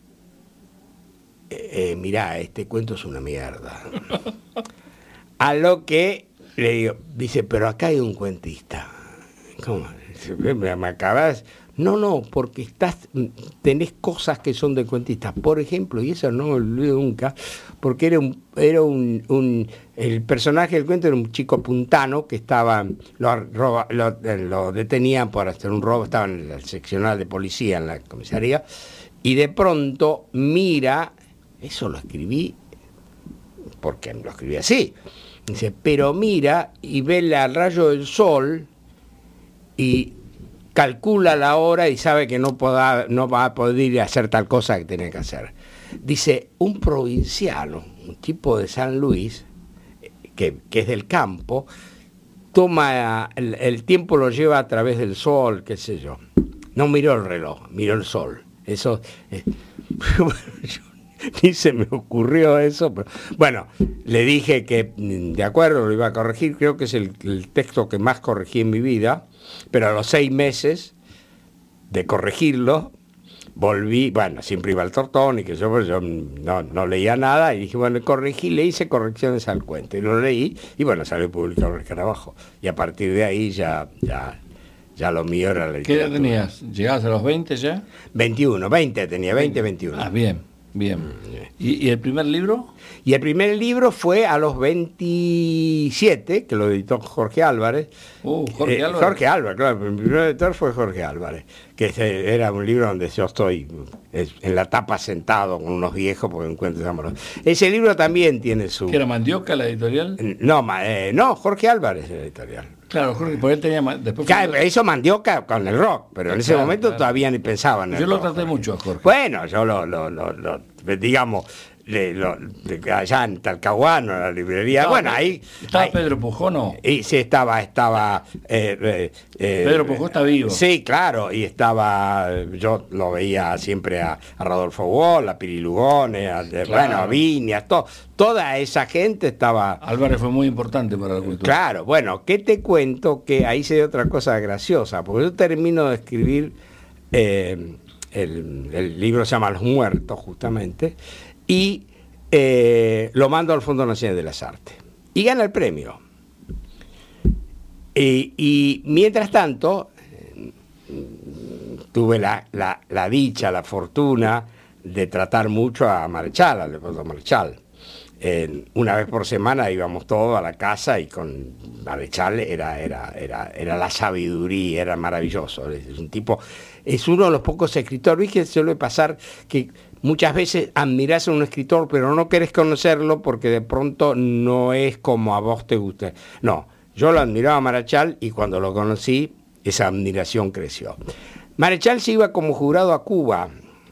Speaker 5: mirá, este cuento es una mierda. A lo que le digo, dice, pero acá hay un cuentista. ¿Cómo? ¿Me acabas? No, porque tenés cosas que son de cuentistas. Por ejemplo, y eso no me olvido nunca, porque el personaje del cuento era un chico puntano que lo detenían por hacer un robo, estaba en el seccional de policía, en la comisaría, y de pronto mira, eso lo escribí, porque lo escribí así, dice, pero mira y ve el rayo del sol y calcula la hora y sabe que no va a poder ir a hacer tal cosa que tiene que hacer. Dice, un provinciano, un tipo de San Luis, que es del campo, toma el tiempo, lo lleva a través del sol, qué sé yo. No miró el reloj, miró el sol. Eso, ni se me ocurrió eso, pero bueno, le dije que de acuerdo, lo iba a corregir, creo que es el texto que más corregí en mi vida, pero a los 6 meses de corregirlo, volví, bueno, siempre iba al Tortón y que yo no leía nada, y dije, bueno, le hice correcciones al cuento, y lo leí, y bueno, salió publicado en el Escarabajo, y a partir de ahí ya lo mío era la literatura.
Speaker 4: ¿Qué edad tenías? ¿Llegabas a los 20 ya?
Speaker 5: 21, 20 tenía, 21.
Speaker 4: Ah, bien. ¿Y el primer libro?
Speaker 5: Y el primer libro fue a los 27, que lo editó Jorge Álvarez.
Speaker 4: Jorge Álvarez.
Speaker 5: Jorge Álvarez, claro, el primer editor fue Jorge Álvarez, que era un libro donde yo estoy en la tapa sentado con unos viejos porque encuentro amorosos. Ese libro también tiene su...
Speaker 4: ¿Que era Mandioca la editorial?
Speaker 5: No, Jorge Álvarez la editorial.
Speaker 4: Claro, Jorge, porque él tenía... Después
Speaker 5: hizo Mandioca con el rock, pero en ese momento todavía ni pensaban en el
Speaker 4: rock. Yo lo traté mucho a Jorge.
Speaker 5: Bueno, yo digamos, allá en Talcahuano, en la librería, ahí...
Speaker 4: ¿Estaba Pedro Pujó, no?
Speaker 5: Y sí, estaba...
Speaker 4: Pedro Pujó está vivo.
Speaker 5: Sí, claro, y yo lo veía siempre a Rodolfo Wall, a Piri Lugones, a Viñas, toda esa gente estaba...
Speaker 4: Álvarez fue muy importante para la cultura.
Speaker 5: Claro, bueno, ¿qué te cuento? Que ahí se dio otra cosa graciosa, porque yo termino de escribir, el libro se llama Los Muertos, justamente, y lo mando al Fondo Nacional de las Artes. Y gana el premio. Y mientras tanto, tuve la dicha, la fortuna de tratar mucho a Marechal, a Leopoldo Marechal. Una vez por semana íbamos todos a la casa y con Marechal era la sabiduría, era maravilloso. Es uno de los pocos escritores, ¿viste? Que suele pasar que muchas veces admirás a un escritor pero no querés conocerlo porque de pronto no es como a vos te gusta. No, yo lo admiraba a Marechal y cuando lo conocí esa admiración creció. Marechal se iba como jurado a Cuba,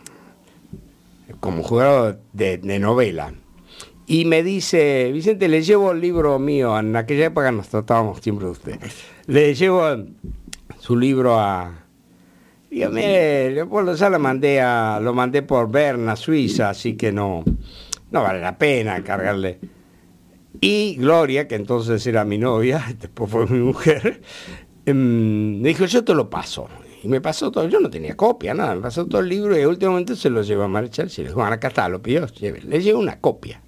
Speaker 5: como jurado de novela. Y me dice, Vicente, le llevo el libro mío, en aquella época nos tratábamos siempre de usted, le llevo su libro a... Digo, mire, Leopoldo, ya lo mandé por Berna, Suiza, así que no vale la pena cargarle. Y Gloria, que entonces era mi novia, después fue mi mujer, me dijo, yo te lo paso. Y me pasó todo, yo no tenía copia, nada, me pasó todo el libro y últimamente se lo llevó a Marechal, y le dijo, bueno, acá está, lo pidió, le llevo una copia.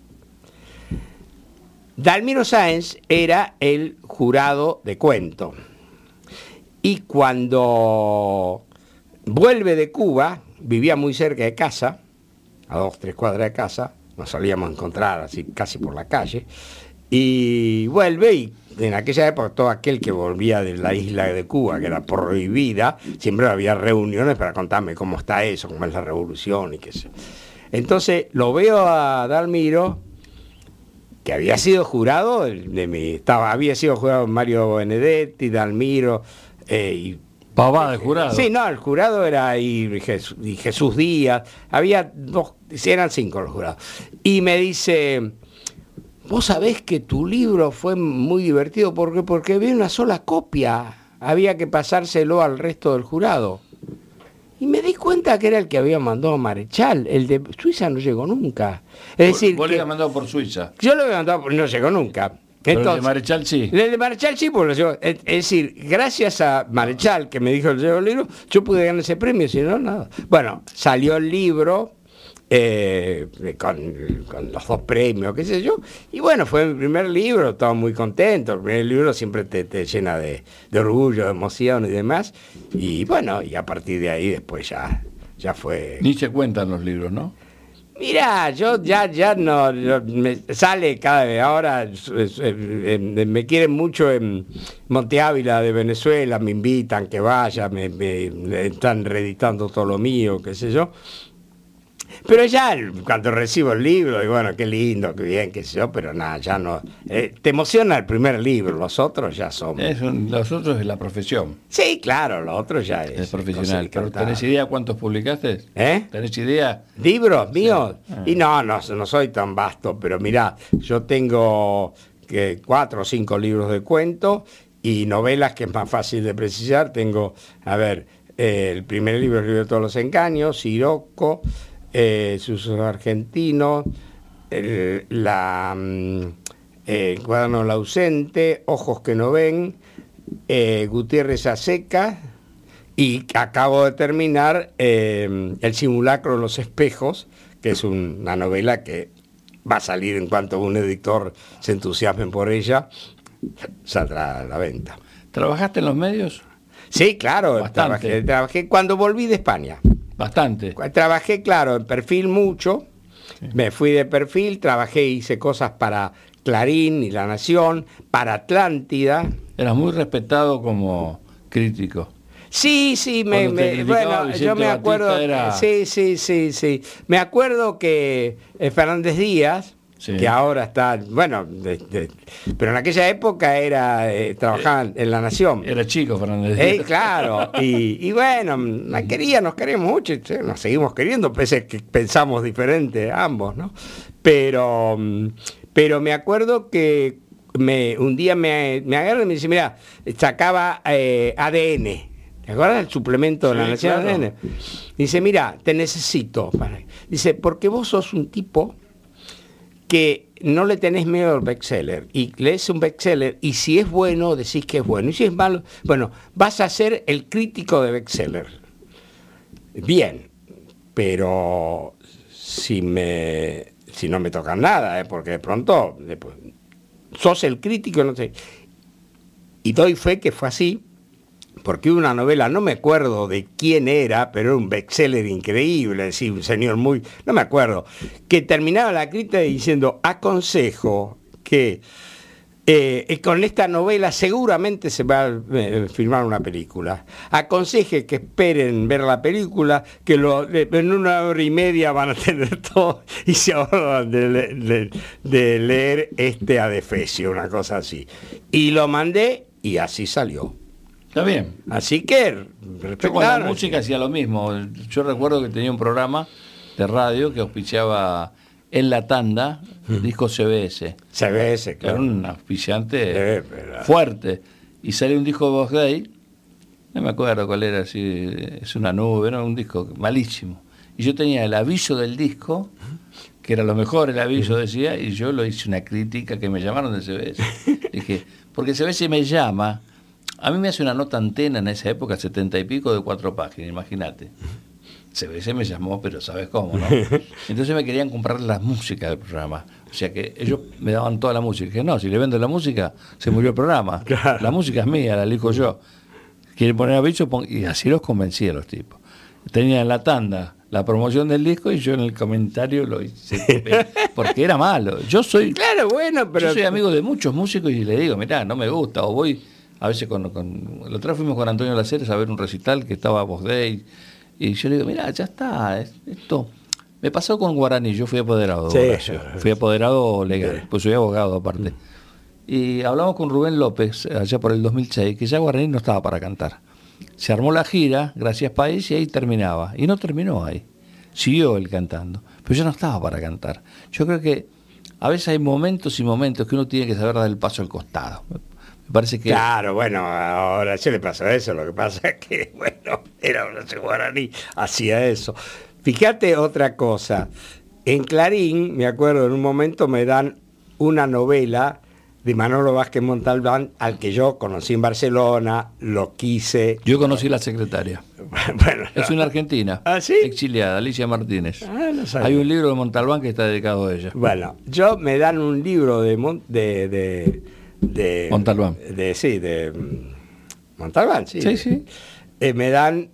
Speaker 5: Dalmiro Sáenz era el jurado de cuento. Y cuando vuelve de Cuba, vivía muy cerca de casa, a 2-3 cuadras de casa, nos solíamos encontrar así casi por la calle, y vuelve y en aquella época todo aquel que volvía de la isla de Cuba, que era prohibida, siempre había reuniones para contarme cómo está eso, cómo es la revolución y qué sé. Entonces lo veo a Dalmiro, que había sido jurado había sido jurado Mario Benedetti, Dalmiro y
Speaker 4: Pavada de jurado.
Speaker 5: Sí, no, el jurado era y Jesús Díaz, había eran 5 los jurados. Y me dice, vos sabés que tu libro fue muy divertido porque vi una sola copia, había que pasárselo al resto del jurado. Y me di cuenta que era el que había mandado Marechal, el de Suiza no llegó nunca. Es decir,
Speaker 4: vos le habías mandado por Suiza.
Speaker 5: Yo lo había mandado, no llegó nunca.
Speaker 4: Pero
Speaker 5: Entonces,
Speaker 4: el de Marechal sí.
Speaker 5: El de Marechal sí, porque es decir, gracias a Marechal, que me dijo el libro, yo pude ganar ese premio, si no, nada. Bueno, salió el libro con los 2 premios, qué sé yo, y bueno, fue mi primer libro, estaba muy contento. El primer libro siempre te llena de orgullo, de emoción y demás, y bueno, y a partir de ahí después ya fue...
Speaker 4: Ni se cuentan los libros, ¿no?
Speaker 5: Mirá, yo ya no, me sale cada vez, ahora me quieren mucho en Monte Ávila de Venezuela, me invitan que vaya, me están reeditando todo lo mío, qué sé yo. Pero ya cuando recibo el libro, y bueno, qué lindo, qué bien, qué sé yo, pero nada, ya no. Te emociona el primer libro, los otros ya son...
Speaker 4: Los otros es la profesión.
Speaker 5: Sí, claro, los otros ya es
Speaker 4: profesional. Pero ¿tenés idea cuántos publicaste? ¿Tenés idea?
Speaker 5: ¿Libros míos?
Speaker 4: Sí.
Speaker 5: Y no soy tan vasto, pero mirá, yo tengo 4 o 5 libros de cuento y novelas que es más fácil de precisar. Tengo, el primer libro es el libro de todos los engaños, Siroco, Sucesos Argentinos, el cuaderno del ausente, Ojos que no ven, Gutiérrez a seca, y acabo de terminar El simulacro de los espejos, que es una novela que va a salir en cuanto un editor se entusiasme por ella, saldrá a la venta.
Speaker 4: ¿Trabajaste en los medios?
Speaker 5: Sí, claro, trabajé cuando volví de España.
Speaker 4: Bastante.
Speaker 5: Trabajé, claro, en Perfil mucho, sí. Me fui de Perfil, hice cosas para Clarín y La Nación, para Atlántida.
Speaker 4: Eras muy respetado como crítico.
Speaker 5: Sí, bueno, yo me acuerdo, sí. Me acuerdo que Fernández Díaz, sí, que ahora está, bueno, pero en aquella época trabajaba en La Nación.
Speaker 4: Era chico Fernández Díaz.
Speaker 5: Claro, y bueno, nos queríamos mucho, nos seguimos queriendo, pese a que pensamos diferente ambos, ¿no? Pero me acuerdo que un día me agarra y me dice, mira, sacaba ADN. ¿Te acuerdas del suplemento de La Nación? Claro. ADN? Dice, mira, te necesito. Dice, porque vos sos un tipo que no le tenés miedo al bestseller, y lees un bestseller y si es bueno decís que es bueno, y si es malo, bueno, vas a ser el crítico de bestseller. Bien, pero si no me tocan nada, porque de pronto después, sos el crítico, no sé. Y doy fe que fue así, porque hubo una novela, no me acuerdo de quién era, pero era un bestseller increíble, es decir, un señor no me acuerdo, que terminaba la crítica diciendo, aconsejo que con esta novela seguramente se va a filmar una película. Aconseje que esperen ver la película, que en 1 hora y media van a tener todo y se ahorran de leer Adefesio, una cosa así. Y lo mandé y así salió.
Speaker 4: Está bien.
Speaker 5: Así que
Speaker 4: Yo con la
Speaker 5: respetaron.
Speaker 4: música hacía lo mismo. Yo recuerdo que tenía un programa de radio que auspiciaba en la tanda disco CBS.
Speaker 5: CBS,
Speaker 4: Que era
Speaker 5: claro.
Speaker 4: un auspiciante
Speaker 5: pero-
Speaker 4: fuerte. Y salió un disco de Voz Day, no me acuerdo cuál era, si es una nube, era un disco malísimo. Y yo tenía el aviso del disco, que era lo mejor, el aviso decía, y yo lo hice una crítica que me llamaron de CBS. Dije, porque CBS me llama, a mí me hace una nota antena en esa época, 70 y pico, de 4 páginas, imagínate. CBS me llamó, pero sabes cómo, ¿no? Entonces me querían comprar la música del programa. O sea que ellos me daban toda la música. Dije, no, si le vendo la música, se murió el programa.
Speaker 5: Claro.
Speaker 4: La música es mía, la elijo yo. Quieren poner aviso, y así los convencí a los tipos. Tenía en la tanda la promoción del disco y yo en el comentario lo hice. Porque era malo. Yo soy
Speaker 5: Pero
Speaker 4: yo soy amigo de muchos músicos y le digo, mirá, no me gusta. O voy, a veces la otra vez fuimos con Antonio Laceres a ver un recital que estaba Voz Day. Y yo le digo, mirá, ya está, esto. Me pasó con Guaraní, yo fui apoderado,
Speaker 5: Sí.
Speaker 4: Horacio. Fui apoderado legal, pues soy abogado aparte. Y hablamos con Rubén López, allá por el 2006, que ya Guaraní no estaba para cantar. Se armó la gira, Gracias País, y ahí terminaba. Y no terminó ahí. Siguió él cantando, pero ya no estaba para cantar. Yo creo que a veces hay momentos y momentos que uno tiene que saber dar el paso al costado. Me parece que...
Speaker 5: Claro, bueno, ahora se le pasó eso, lo que pasa es que, bueno, era Horacio Guaraní, hacía eso. Fíjate otra cosa, en Clarín, me acuerdo, en un momento me dan una novela de Manolo Vázquez Montalbán, al que yo conocí en Barcelona, lo quise...
Speaker 4: Yo conocí la secretaria.
Speaker 5: Bueno,
Speaker 4: Es una argentina,
Speaker 5: ¿Ah, sí?
Speaker 4: exiliada, Alicia Martínez.
Speaker 5: No sabía.
Speaker 4: Hay un libro de Montalbán que está dedicado a ella.
Speaker 5: Bueno, yo me dan un libro de
Speaker 4: Montalbán.
Speaker 5: De Montalbán, sí.
Speaker 4: Sí, sí.
Speaker 5: Me dan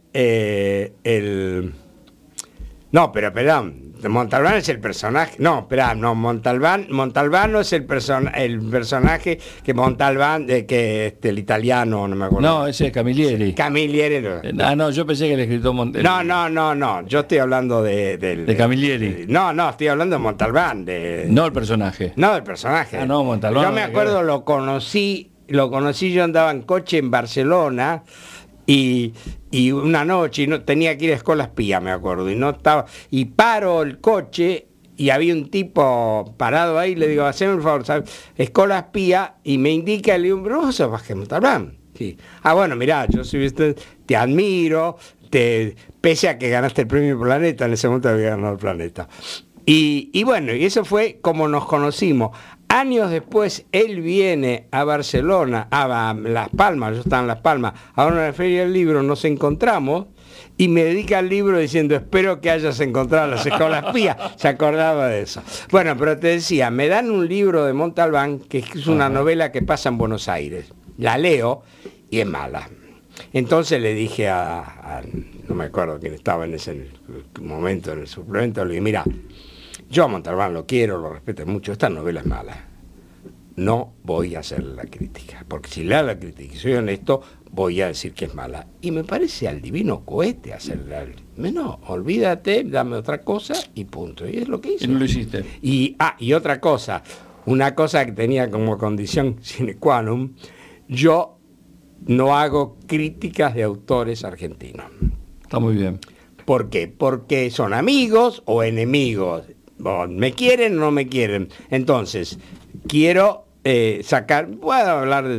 Speaker 5: el... No, pero perdón, Montalbán es el personaje... No, espera, no, Montalbán no es el personaje que Montalbán, que el italiano, no me acuerdo.
Speaker 4: No, ese es Camilleri.
Speaker 5: Camilleri.
Speaker 4: No, yo pensé que el escritor
Speaker 5: No, yo estoy hablando
Speaker 4: De Camilleri.
Speaker 5: No, estoy hablando de Montalbán,
Speaker 4: No el personaje.
Speaker 5: No, del personaje.
Speaker 4: Ah, no, Montalbán.
Speaker 5: Yo me acuerdo, lo conocí, yo andaba en coche en Barcelona y una noche, y no tenía que ir a Escola Espía, me acuerdo, y paro el coche y había un tipo parado ahí, le digo, haceme el favor, ¿sabes? Escola Espía, y me indica, le digo, pero vos sos Vázquez Montalbán. Sí. Ah, bueno, mirá, yo soy, te admiro, pese a que ganaste el premio Planeta, en ese momento había ganado el Planeta. Y bueno, y eso fue como nos conocimos. Años después, él viene a Barcelona, a Las Palmas, yo estaba en Las Palmas, ahora en la Feria del Libro nos encontramos y me dedica al libro diciendo, espero que hayas encontrado las escuelas pías. Se acordaba de eso. Bueno, pero te decía, me dan un libro de Montalbán, que es una novela que pasa en Buenos Aires. La leo y es mala. Entonces le dije no me acuerdo quién estaba en ese momento en el suplemento, le dije, mira, yo a Montalbán lo quiero, lo respeto mucho, esta novela es mala. No voy a hacer la crítica, porque si leo la crítica y soy honesto, voy a decir que es mala. Y me parece al divino cohete hacerla. No, olvídate, dame otra cosa y punto. Y es lo que hice.
Speaker 4: Y no lo hiciste.
Speaker 5: Y otra cosa, una cosa que tenía como condición sine qua non, yo no hago críticas de autores argentinos.
Speaker 4: Está muy bien.
Speaker 5: ¿Por qué? Porque son amigos o enemigos. ¿Me quieren o no me quieren? Entonces, quiero puedo hablar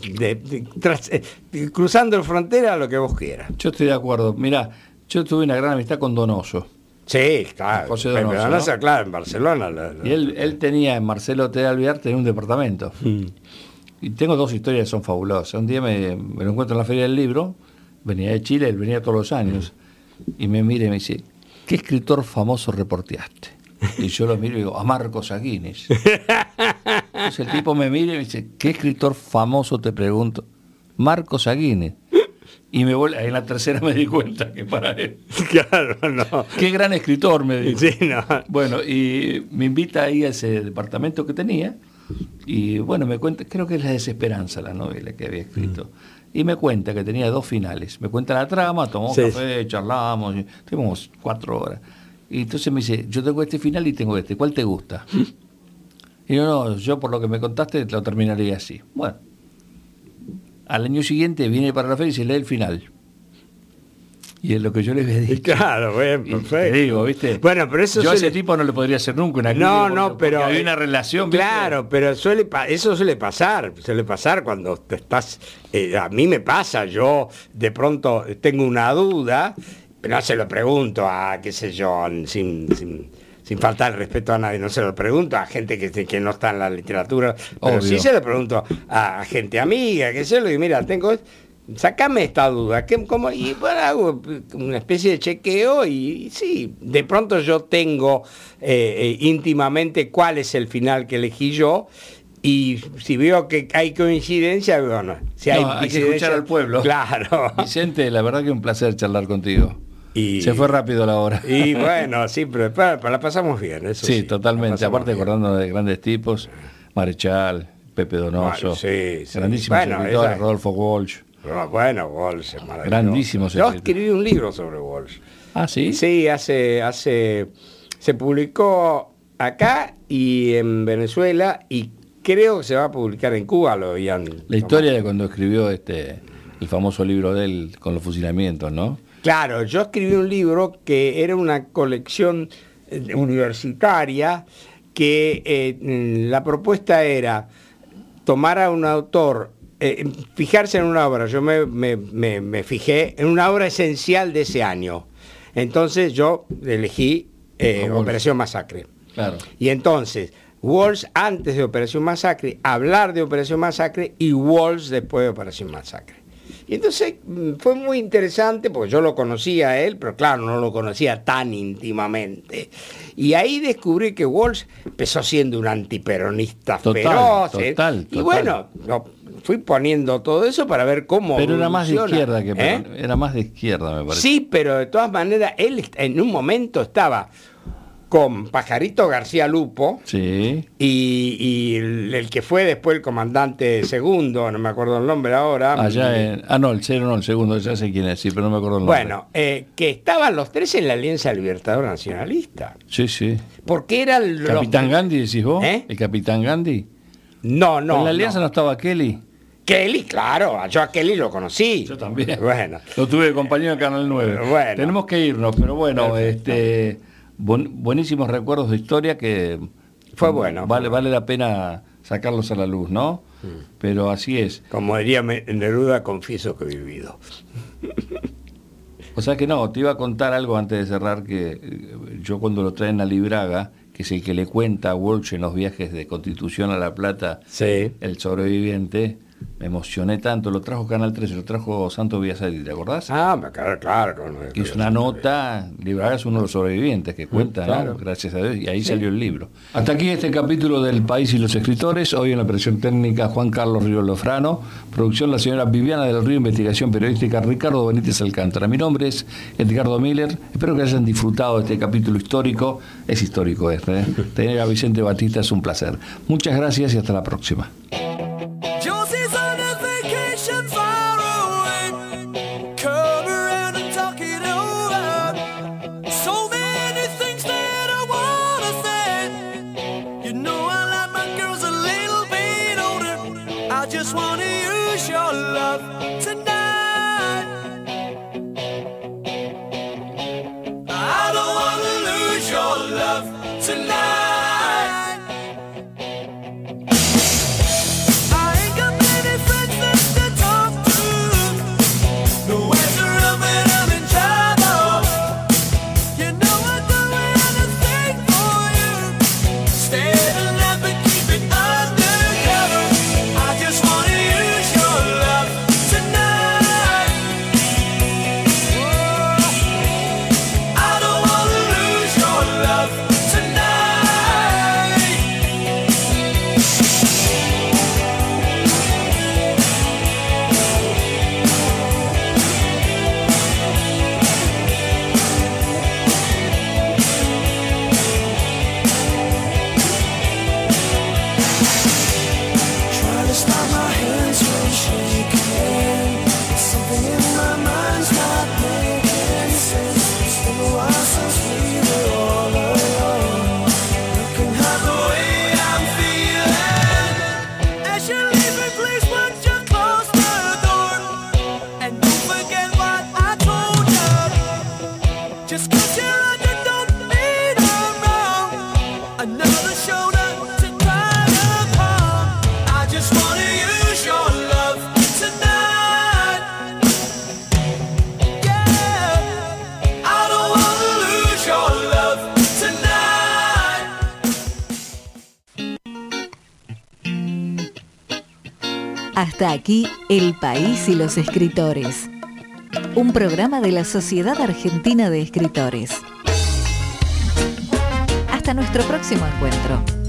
Speaker 5: cruzando la frontera, lo que vos quieras.
Speaker 4: Yo estoy de acuerdo. Mirá, yo tuve una gran amistad con Donoso.
Speaker 5: Sí, claro.
Speaker 4: José Donoso,
Speaker 5: Pero
Speaker 4: ¿no?
Speaker 5: claro, en Barcelona.
Speaker 4: Y él tenía en Marcelo T. Alvear, tenía un departamento. Y tengo dos historias que son fabulosas. Un día me lo encuentro en la Feria del Libro, venía de Chile, él venía todos los años, y me mira y me dice, ¿qué escritor famoso reporteaste? Y yo lo miro y digo, a Marcos Aguinis. Entonces el tipo me mira y me dice, ¿qué escritor famoso te pregunto? Marcos Aguinis. Y en la tercera me di cuenta que para él.
Speaker 5: Claro, no.
Speaker 4: Qué gran escritor, me dijo.
Speaker 5: Sí, no.
Speaker 4: Bueno, y me invita ahí a ese departamento que tenía, y bueno, me cuenta, creo que es La Desesperanza la novela que había escrito. Y me cuenta que tenía 2 finales. Me cuenta la trama, tomamos café, charlamos, tuvimos 4 horas. Y entonces me dice, yo tengo este final y tengo este, ¿cuál te gusta? Y yo, no, yo por lo que me contaste lo terminaría así. Bueno, al año siguiente viene para la feria y se lee el final. Y es lo que yo les había dicho.
Speaker 5: Claro, bien,
Speaker 4: Y
Speaker 5: perfecto.
Speaker 4: te digo, ¿viste?
Speaker 5: Bueno, pero eso
Speaker 4: yo a ese tipo no le podría hacer nunca una crítica porque hay una relación. ¿viste?
Speaker 5: Claro, pero eso suele pasar cuando te estás, a mí me pasa, yo de pronto tengo una duda, pero no se lo pregunto a, qué sé yo, sin faltar el respeto a nadie, no se lo pregunto a gente que no está en la literatura, pero
Speaker 4: Obvio.
Speaker 5: sí se lo pregunto a gente amiga, que se lo digo, mira, sacame esta duda, y bueno, hago una especie de chequeo y sí, de pronto yo tengo íntimamente cuál es el final que elegí yo, y si veo que hay coincidencia, bueno, si hay
Speaker 4: No, hay que escuchar al pueblo.
Speaker 5: Claro.
Speaker 4: Vicente, la verdad que un placer charlar contigo.
Speaker 5: Y,
Speaker 4: se fue rápido la hora.
Speaker 5: Y bueno, sí, pero la pasamos bien, eso
Speaker 4: sí,
Speaker 5: sí.
Speaker 4: totalmente. Aparte acordándonos de grandes tipos, Marechal, Pepe Donoso,
Speaker 5: sí.
Speaker 4: grandísimos escritores, Rodolfo Walsh.
Speaker 5: Bueno, Walsh es maravilloso.
Speaker 4: Grandísimos
Speaker 5: Yo
Speaker 4: escritores.
Speaker 5: escribí un libro sobre Walsh.
Speaker 4: Ah, ¿sí?
Speaker 5: Sí, se publicó acá y en Venezuela, y creo que se va a publicar en Cuba, lo habían.
Speaker 4: La historia de cuando escribió el famoso libro de él con los fusilamientos, ¿no?
Speaker 5: Claro, yo escribí un libro que era una colección universitaria que la propuesta era tomar a un autor, fijarse en una obra. Yo me fijé en una obra esencial de ese año. Entonces yo elegí Operación Masacre.
Speaker 4: Claro.
Speaker 5: Y entonces, Walsh antes de Operación Masacre, hablar de Operación Masacre, y Walsh después de Operación Masacre. Y entonces fue muy interesante, porque yo lo conocía a él, pero claro, no lo conocía tan íntimamente. Y ahí descubrí que Walsh empezó siendo un antiperonista feroz.
Speaker 4: Total.
Speaker 5: Y bueno, fui poniendo todo eso para ver cómo.
Speaker 4: Pero era más de
Speaker 5: evoluciona.
Speaker 4: izquierda que era más de izquierda, me parece.
Speaker 5: Sí, pero de todas maneras, él en un momento estaba con Pajarito García Lupo,
Speaker 4: sí,
Speaker 5: y el que fue después el comandante segundo, no me acuerdo el nombre ahora.
Speaker 4: El segundo, ya sé quién es, sí, pero no me acuerdo el nombre.
Speaker 5: Bueno, que estaban los tres en la Alianza Libertadora Nacionalista.
Speaker 4: Sí.
Speaker 5: Porque eran los...
Speaker 4: ¿Capitán Gandhi decís vos? ¿El Capitán Gandhi?
Speaker 5: No.
Speaker 4: ¿En la Alianza no estaba Kelly?
Speaker 5: Kelly, claro, yo a Kelly lo conocí.
Speaker 4: Yo también.
Speaker 5: Bueno.
Speaker 4: Lo tuve de compañero en Canal 9.
Speaker 5: Bueno.
Speaker 4: Tenemos que irnos, pero bueno, buenísimos recuerdos de historia que
Speaker 5: fue bueno.
Speaker 4: Vale la pena sacarlos a la luz, ¿no? Pero así es.
Speaker 5: Como diría Neruda, confieso que he vivido.
Speaker 4: O sea que no, te iba a contar algo antes de cerrar, que yo cuando lo traen a Libraga, que es el que le cuenta a Walsh en los viajes de Constitución a La Plata,
Speaker 5: sí,
Speaker 4: el sobreviviente, me emocioné tanto. Lo trajo Canal 13, lo trajo Santo Biasetti, ¿te acordás?
Speaker 5: Ah, claro.
Speaker 4: Que es una nota. Libraga es uno de los sobrevivientes que cuenta,
Speaker 5: claro,
Speaker 4: ¿no? Gracias a Dios, y ahí salió el libro. Hasta aquí este capítulo del País y los Escritores. Hoy en la operación técnica Juan Carlos Río Lofrano, producción la señora Viviana del Río, investigación periodística Ricardo Benítez Alcántara. Mi nombre es Edgardo Miller. Espero que hayan disfrutado de este capítulo histórico. Es histórico este, ¿eh? Tener a Vicente Batista es un placer. Muchas gracias y hasta la próxima.
Speaker 2: Josie's on a vacation far away. Come around and talk it over. So many things that I wanna say. You know I like my girls a little bit older. I just wanna use your love tonight. I don't wanna lose your love tonight.
Speaker 1: Hasta aquí El País y los Escritores. Un programa de la Sociedad Argentina de Escritores. Hasta nuestro próximo encuentro.